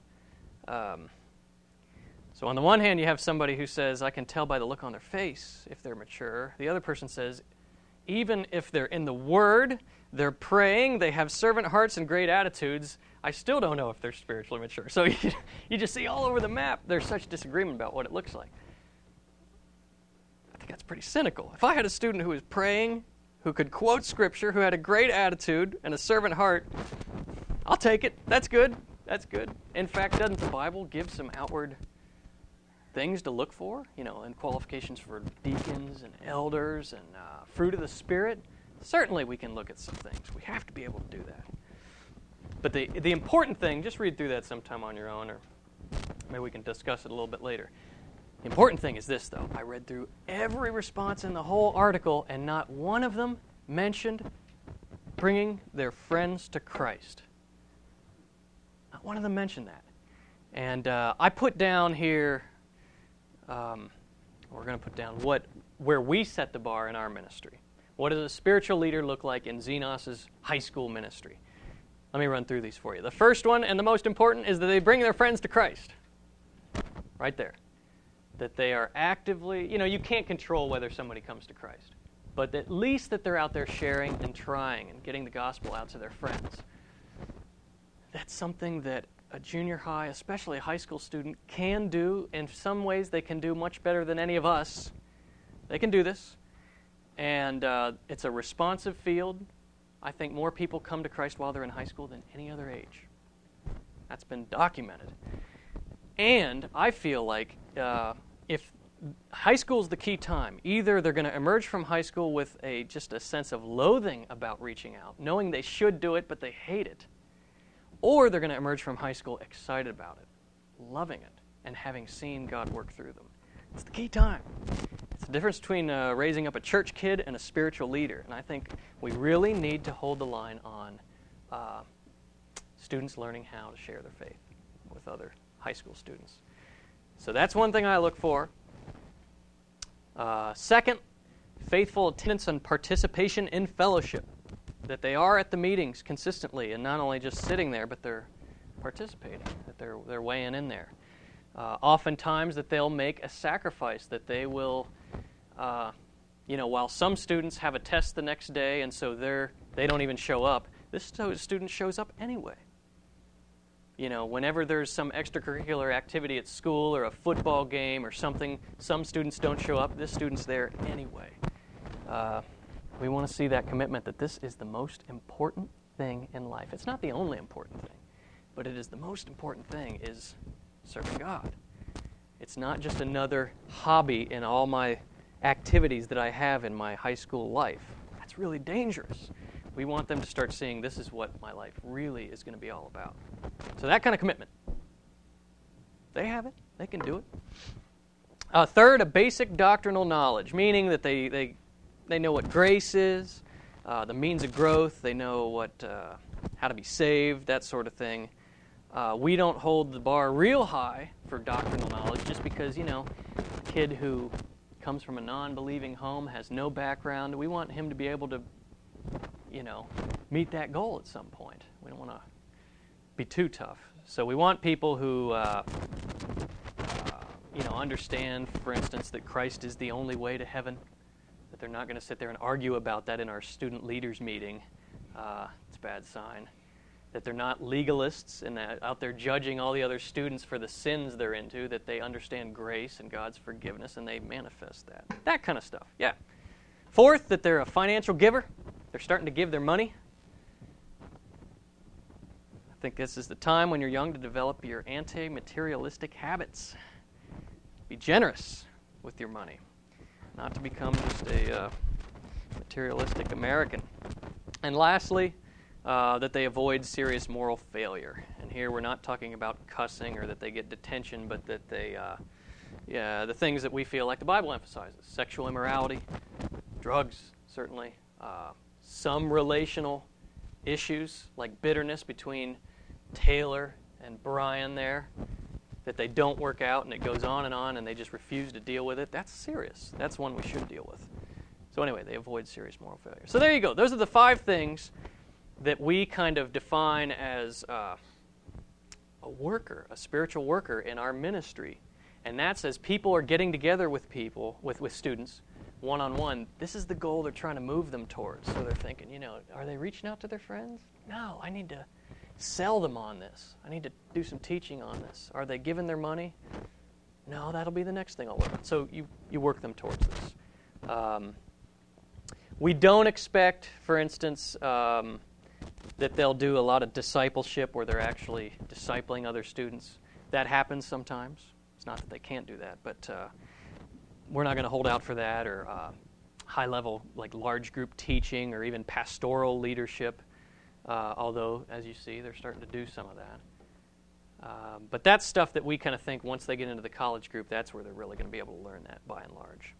So on the one hand, you have somebody who says, I can tell by the look on their face if they're mature. The other person says, even if they're in the Word, they're praying, they have servant hearts and great attitudes, I still don't know if they're spiritually mature. So you just see all over the map, there's such disagreement about what it looks like. I think that's pretty cynical. If I had a student who was praying, who could quote Scripture, who had a great attitude and a servant heart, I'll take it. That's good. That's good. In fact, doesn't the Bible give some outward things to look for, and qualifications for deacons and elders and fruit of the Spirit? Certainly we can look at some things. We have to be able to do that. But the important thing, just read through that sometime on your own, or maybe we can discuss it a little bit later. The important thing is this, though. I read through every response in the whole article, and not one of them mentioned bringing their friends to Christ. Not one of them mentioned that. And I put down here, we're going to put down where we set the bar in our ministry. What does a spiritual leader look like in Xenos' high school ministry? Let me run through these for you. The first one, and the most important, is that they bring their friends to Christ. Right there. That they are actively, you can't control whether somebody comes to Christ, but at least that they're out there sharing and trying and getting the gospel out to their friends. That's something that a junior high, especially a high school student, can do. In some ways, they can do much better than any of us. They can do this. And it's a responsive field. I think more people come to Christ while they're in high school than any other age. That's been documented. And I feel like if high school is the key time, either they're going to emerge from high school with just a sense of loathing about reaching out, knowing they should do it but they hate it, or they're going to emerge from high school excited about it, loving it, and having seen God work through them. It's the key time. It's the difference between raising up a church kid and a spiritual leader. And I think we really need to hold the line on students learning how to share their faith with other high school students. So that's one thing I look for. Second, faithful attendance and participation in fellowship. That they are at the meetings consistently and not only just sitting there, but they're participating, that they're weighing in there. Oftentimes that they'll make a sacrifice, that they will, while some students have a test the next day and so they don't even show up, this student shows up anyway. Whenever there's some extracurricular activity at school or a football game or something, some students don't show up, this student's there anyway. We want to see that commitment that this is the most important thing in life. It's not the only important thing, but it is the most important thing is serving God. It's not just another hobby in all my activities that I have in my high school life. That's really dangerous. We want them to start seeing this is what my life really is going to be all about. So that kind of commitment. They have it. They can do it. Third, a basic doctrinal knowledge, meaning that they know what grace is, the means of growth. They know how to be saved, that sort of thing. We don't hold the bar real high for doctrinal knowledge just because, a kid who comes from a non-believing home, has no background. We want him to be able to, meet that goal at some point. We don't want to be too tough. So we want people who, understand, for instance, that Christ is the only way to heaven, that they're not going to sit there and argue about that in our student leaders meeting. It's a bad sign. That they're not legalists and out there judging all the other students for the sins they're into, that they understand grace and God's forgiveness and they manifest that. That kind of stuff, yeah. Fourth, that they're a financial giver. They're starting to give their money. I think this is the time when you're young to develop your anti-materialistic habits. Be generous with your money, not to become just a materialistic American. And lastly, that they avoid serious moral failure. And here we're not talking about cussing or that they get detention, but that they, the things that we feel like the Bible emphasizes. Sexual immorality, drugs, certainly. Some relational issues, like bitterness between Taylor and Brian there, that they don't work out and it goes on and they just refuse to deal with it. That's serious. That's one we should deal with. So anyway, they avoid serious moral failure. So there you go. Those are the 5 things that we kind of define as a worker, a spiritual worker in our ministry. And that's as people are getting together with people, with students, one-on-one, this is the goal they're trying to move them towards. So they're thinking, are they reaching out to their friends? No, I need to sell them on this. I need to do some teaching on this. Are they giving their money? No, that'll be the next thing I'll work on. So you work them towards this. We don't expect, for instance, that they'll do a lot of discipleship where they're actually discipling other students. That happens sometimes. It's not that they can't do that, but we're not going to hold out for that, or high-level, like large group teaching, or even pastoral leadership, although, as you see, they're starting to do some of that. But that's stuff that we kind of think once they get into the college group, that's where they're really going to be able to learn that, by and large.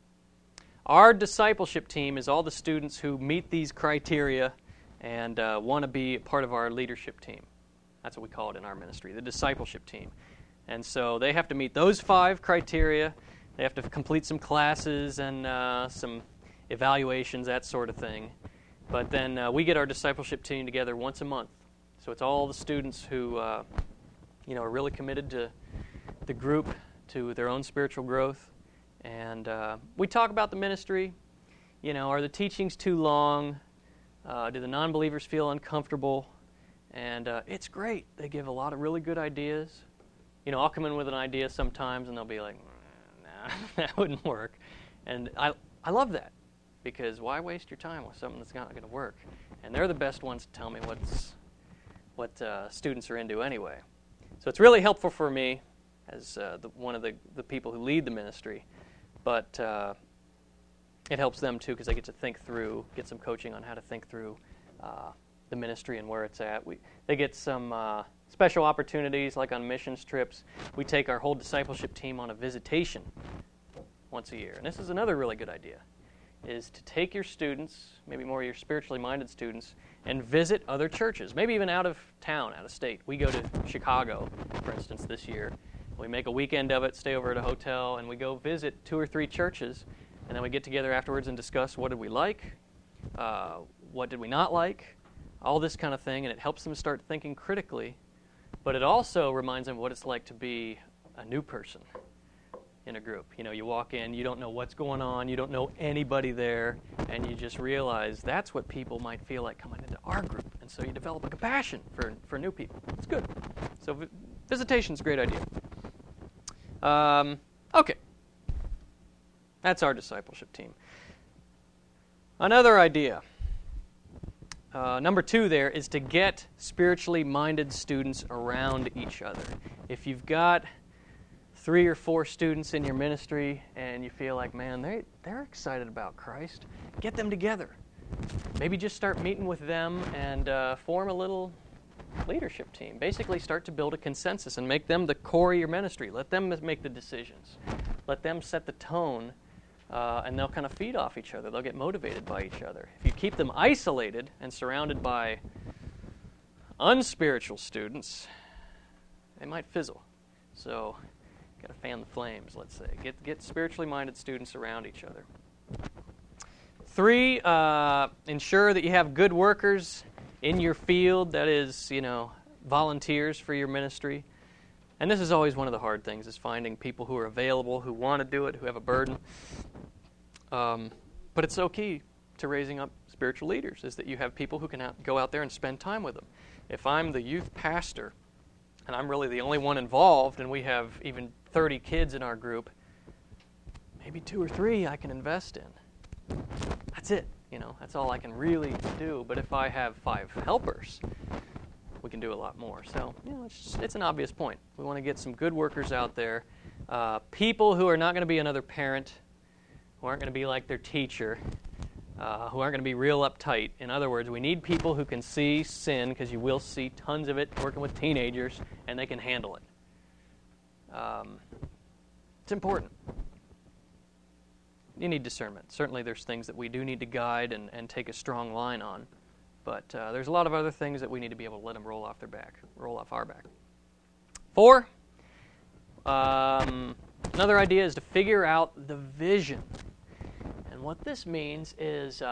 Our discipleship team is all the students who meet these criteria and want to be part of our leadership team. That's what we call it in our ministry, the discipleship team. And so they have to meet those 5 criteria. They have to complete some classes and some evaluations, that sort of thing. But then we get our discipleship team together once a month. So it's all the students who are really committed to the group, to their own spiritual growth. And we talk about the ministry. Are the teachings too long? Do the non-believers feel uncomfortable? And it's great. They give a lot of really good ideas. I'll come in with an idea sometimes, and they'll be like, nah, that wouldn't work. And I love that, because why waste your time with something that's not going to work? And they're the best ones to tell me what students are into anyway. So it's really helpful for me as one of the people who lead the ministry. But it helps them too because they get to think through, get some coaching on how to think through the ministry and where it's at. They get some special opportunities, like on missions trips. We take our whole discipleship team on a visitation once a year. And this is another really good idea, is to take your students, maybe more your spiritually minded students, and visit other churches, maybe even out of town, out of state. We go to Chicago, for instance, this year. We make a weekend of it, stay over at a hotel, and we go visit 2 or 3 churches, and then we get together afterwards and discuss what did we like, what did we not like, all this kind of thing, and it helps them start thinking critically. But it also reminds them what it's like to be a new person in a group. You know, you walk in, you don't know what's going on, you don't know anybody there, and you just realize that's what people might feel like coming into our group. And so you develop a compassion for new people. It's good. So visitation's a great idea. Okay. That's our discipleship team. Another idea. Number 2 there is to get spiritually minded students around each other. If you've got 3 or 4 students in your ministry and you feel like, man, they're excited about Christ, get them together. Maybe just start meeting with them and form a little leadership team. Basically start to build a consensus and make them the core of your ministry. Let them make the decisions. Let them set the tone, and they'll kind of feed off each other. They'll get motivated by each other. If you keep them isolated and surrounded by unspiritual students, they might fizzle. So got to fan the flames, let's say. Get spiritually minded students around each other. 3, ensure that you have good workers in your field, that is, volunteers for your ministry. And this is always one of the hard things, is finding people who are available, who want to do it, who have a burden. But it's so key to raising up spiritual leaders, is that you have people who can go out there and spend time with them. If I'm the youth pastor, and I'm really the only one involved, and we have even 30 kids in our group, maybe 2 or 3 I can invest in. That's it. That's all I can really do. But if I have 5 helpers, we can do a lot more. So, it's an obvious point. We want to get some good workers out there, people who are not going to be another parent, who aren't going to be like their teacher, who aren't going to be real uptight. In other words, we need people who can see sin, because you will see tons of it working with teenagers, and they can handle it. It's important. You need discernment. Certainly there's things that we do need to guide and take a strong line on. But there's a lot of other things that we need to be able to let them roll off our back. 4, another idea is to figure out the vision. And what this means is,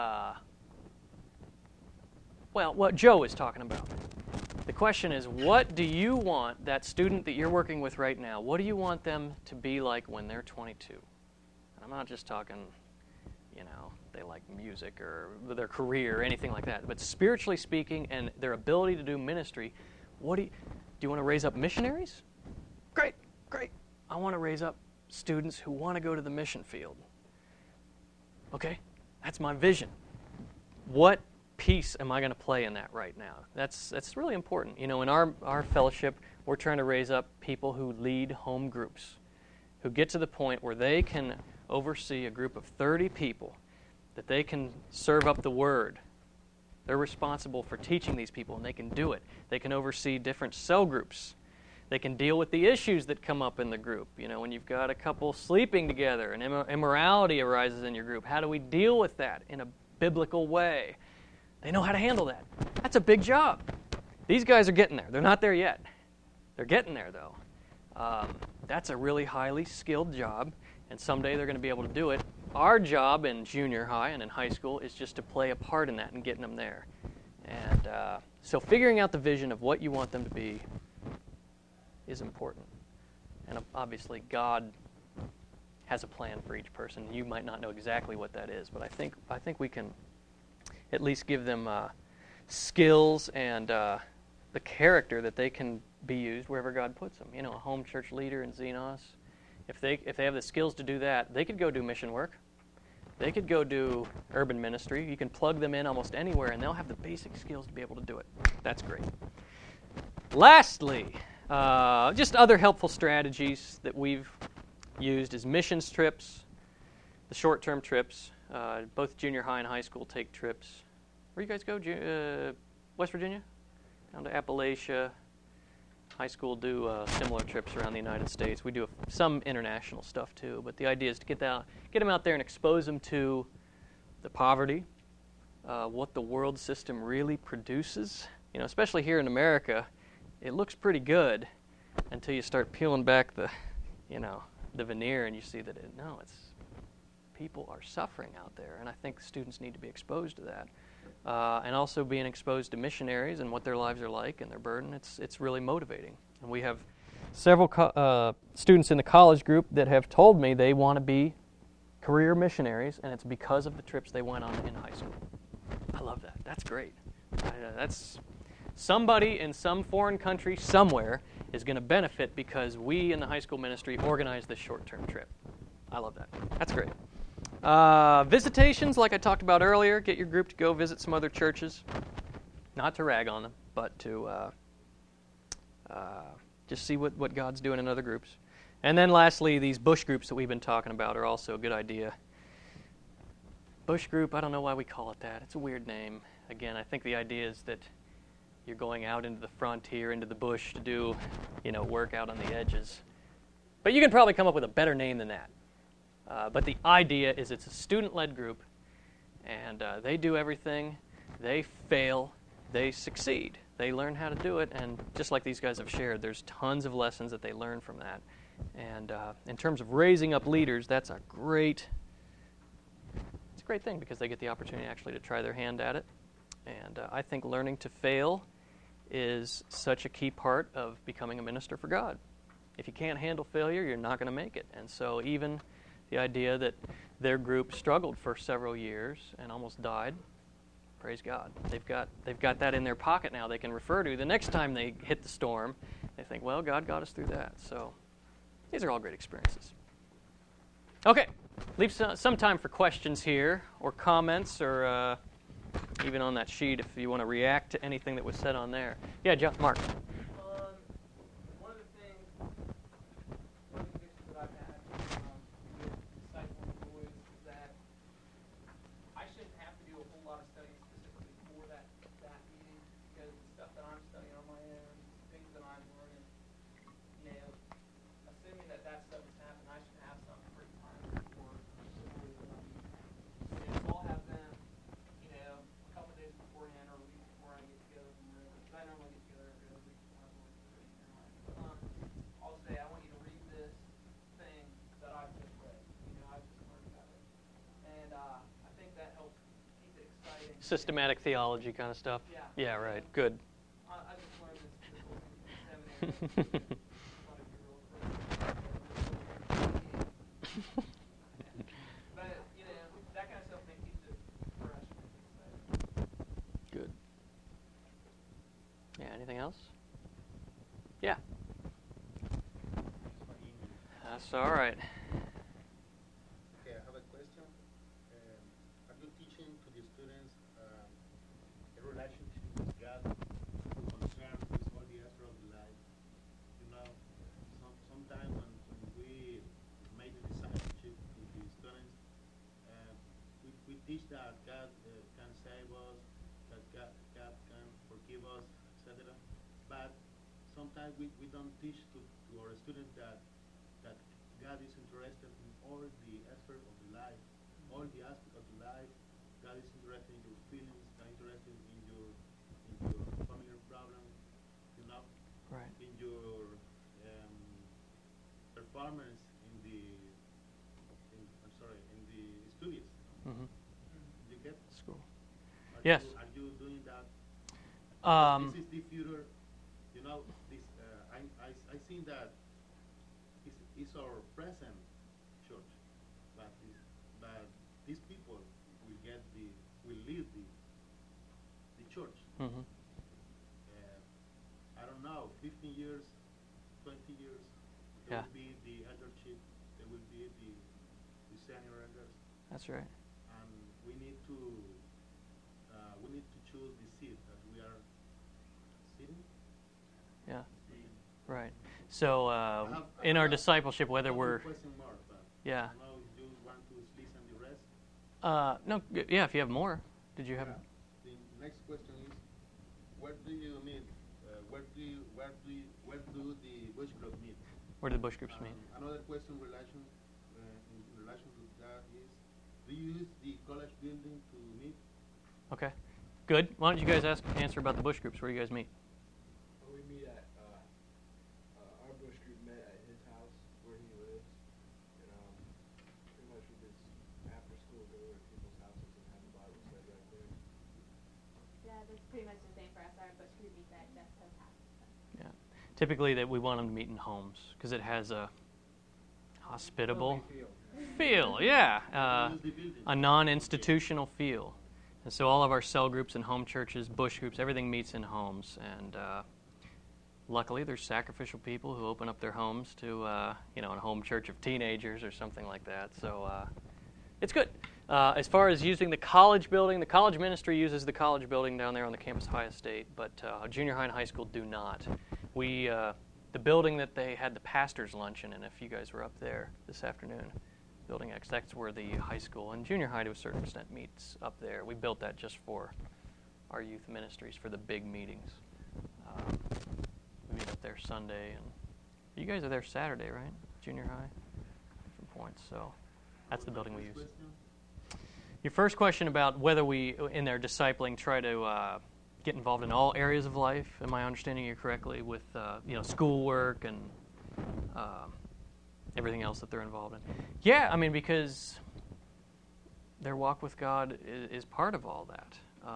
what Joe is talking about. The question is, what do you want that student that you're working with right now, what do you want them to be like when they're 22? And I'm not just talking, they like music or their career or anything like that, but spiritually speaking and their ability to do ministry, do you want to raise up missionaries? Great. I want to raise up students who want to go to the mission field. Okay, that's my vision. What piece am I going to play in that right now? That's really important. In our fellowship, we're trying to raise up people who lead home groups, who get to the point where they can oversee a group of 30 people, that they can serve up the Word. They're responsible for teaching these people, and they can do it. They can oversee different cell groups. They can deal with the issues that come up in the group. When you've got a couple sleeping together and immorality arises in your group, how do we deal with that in a biblical way? They know how to handle that. That's a big job. These guys are getting there. They're not there yet. They're getting there, though. That's a really highly skilled job, and someday they're going to be able to do it. Our job in junior high and in high school is just to play a part in that and getting them there. And so figuring out the vision of what you want them to be is important. And obviously God has a plan for each person. You might not know exactly what that is, but I think we can at least give them skills and the character that they can be used wherever God puts them. A home church leader in Xenos, if they have the skills to do that, they could go do mission work. They could go do urban ministry. You can plug them in almost anywhere, and they'll have the basic skills to be able to do it. That's great. Lastly, Just other helpful strategies that we've used is missions trips, the short-term trips. Both junior high and high school take trips. Where you guys go? West Virginia? Down to Appalachia. High school do similar trips around the United States. We do some international stuff too, but the idea is to get them out there and expose them to the poverty, what the world system really produces. You know, especially here in America, it looks pretty good until you start peeling back the veneer and you see that people are suffering out there, and I think students need to be exposed to that. And also being exposed to missionaries and what their lives are like and their burden, it's really motivating. And we have several students in the college group that have told me they want to be career missionaries, and it's because of the trips they went on in high school. I love that. That's great. That's somebody in some foreign country somewhere is going to benefit because we in the high school ministry organize this short-term trip. I love that. That's great. Visitations, like I talked about earlier, get your group to go visit some other churches. Not to rag on them, but to just see what God's doing in other groups. And then lastly, these bush groups that we've been talking about are also a good idea. Bush group, I don't know why we call it that. It's a weird name. Again, I think the idea is that you're going out into the frontier, into the bush to do, work out on the edges. But you can probably come up with a better name than that. But the idea is it's a student-led group, and they do everything. They fail. They succeed. They learn how to do it, and just like these guys have shared, there's tons of lessons that they learn from that. And in terms of raising up leaders, it's a great thing because they get the opportunity actually to try their hand at it. And I think learning to fail is such a key part of becoming a minister for God. If you can't handle failure, you're not going to make it. And so even the idea that their group struggled for several years and almost died, praise God. They've got that in their pocket now they can refer to. The next time they hit the storm, they think, well, God got us through that. So these are all great experiences. Okay, leave some time for questions here or comments or even on that sheet if you want to react to anything that was said on there. Yeah, Mark. One of the things that I've had with discipling boys is that I shouldn't have to do a whole lot of studying specifically for that meeting because the stuff that I'm studying on my own, things that I'm learning, assuming that stuff is happening, I should have some free time for the boys that I'm meeting. So I'll have them, a couple of days beforehand or a week before I get together from wherever, because I normally get together every other week before I'm going through it. I'll say, I want you to read this thing that I've just read. I've just learned about it. And I think that helps keep it exciting. Systematic theology kind of stuff? Yeah. Yeah, right. Good. I just learned this whole thing in seminary. But, that kind of stuff keeps it fresh and exciting. Good. Yeah, anything else? Yeah. That's all right. Okay, I have a question. Are you teaching to the students a relationship with God who concerns with all the aspects of life? Sometimes when we make the discipleship to the students, we teach that God can save us, that God can forgive us, etc. But sometimes we don't teach to our students that God is interested in all the aspects of the life, all the aspects of the life. God is interested in your feelings, God is interested in your family problems, Right. in your performance in the studies. Mm-hmm. You get School. Are Yes. Are you doing that? This is the future. This I think that it's our present church, but these people will lead the church. Mm-hmm. I don't know, 15 years, 20 years, there Yeah. will be the eldership, there will be the senior elders, That's right. and we need to choose the seat that we are sitting. Yeah. Right. So in our discipleship, whether we're question more, but yeah. I don't know if you want to listen the rest. No, yeah. If you have more, did you have? The next question is, where do you meet? Where do the bush group meet? Where do the bush groups meet? Another question in relation to that is, do you use the college building to meet? Okay. Good. Why don't you guys answer about the bush groups? Where do you guys meet? Well, we meet at our bush group met at his house where he lives, and pretty much we just after school go to people's houses and have a Bible study right there. Yeah, that's pretty much the same for us. Our bush group meets at Jessica's house. Yeah. Typically, that we want them to meet in homes because it has a hospitable feel. Yeah. A non-institutional feel. And so all of our cell groups and home churches, bush groups, everything meets in homes. And luckily, there's sacrificial people who open up their homes to, a home church of teenagers or something like that. So it's good. As far as using the college building, the college ministry uses the college building down there on the Campus High Estate, but junior high and high school do not. The building that they had the pastor's luncheon in, if you guys were up there this afternoon, Building X, that's where the high school and junior high to a certain extent meets up there. We built that just for our youth ministries, for the big meetings. We meet up there Sunday, and you guys are there Saturday, right? Junior high? Different points, so that's the building we use. Your first question about whether we, in their discipling, try to get involved in all areas of life, am I understanding you correctly, with schoolwork and everything else that they're involved in? Yeah, I mean, because their walk with God is part of all that.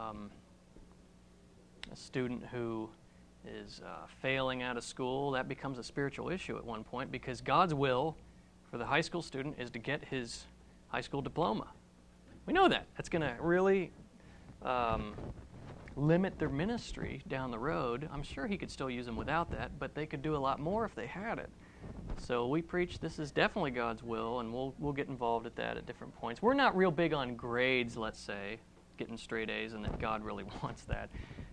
A student who is failing out of school, that becomes a spiritual issue at one point, because God's will for the high school student is to get his high school diploma. We know that. That's going to really limit their ministry down the road. I'm sure he could still use them without that, but they could do a lot more if they had it. So we preach this is definitely God's will, and we'll get involved at that at different points. We're not real big on grades, let's say, getting straight A's, and that God really wants that.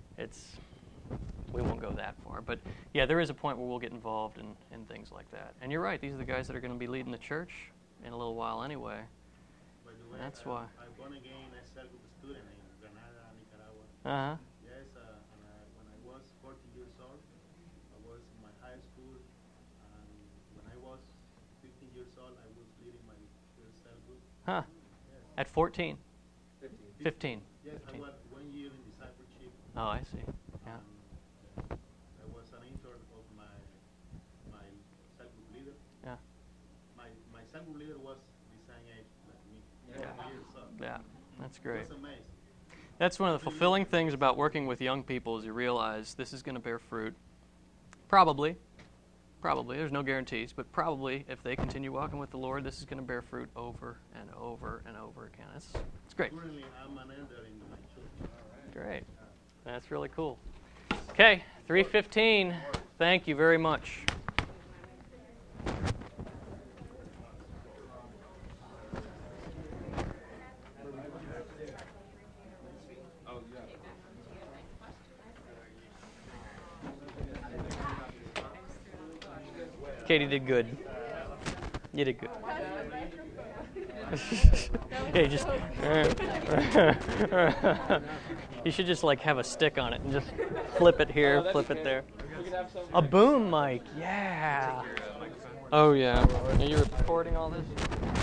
We won't go that far. But yeah, there is a point where we'll get involved in things like that. And you're right, these are the guys that are going to be leading the church in a little while anyway. By the way, That's why. I'm born again as a student in Granada, Nicaragua. Uh-huh. Yes, when I was 14 years old, I was in my high school, and when I was 15 years old, I was leading my first cell group. Huh. Yes. At 14? 15. Yes, 15. I was 1 year in discipleship. Oh, I see. Yeah. I was an intern of my cell group leader. Yeah. My cell group leader was the same age like me. Yeah. Years old. Yeah, that's It great. was amazing. That's one of the fulfilling things about working with young people is you realize this is going to bear fruit. Probably. There's no guarantees, but probably if they continue walking with the Lord, this is going to bear fruit over and over and over again. It's great. Currently, I'm an elder in my church. Great. That's really cool. Okay, 3:15. Thank you very much. Katie did good. You did good. Yeah, you should just have a stick on it and just flip it here, flip it there. A boom mic, yeah. Oh yeah. Are you recording all this?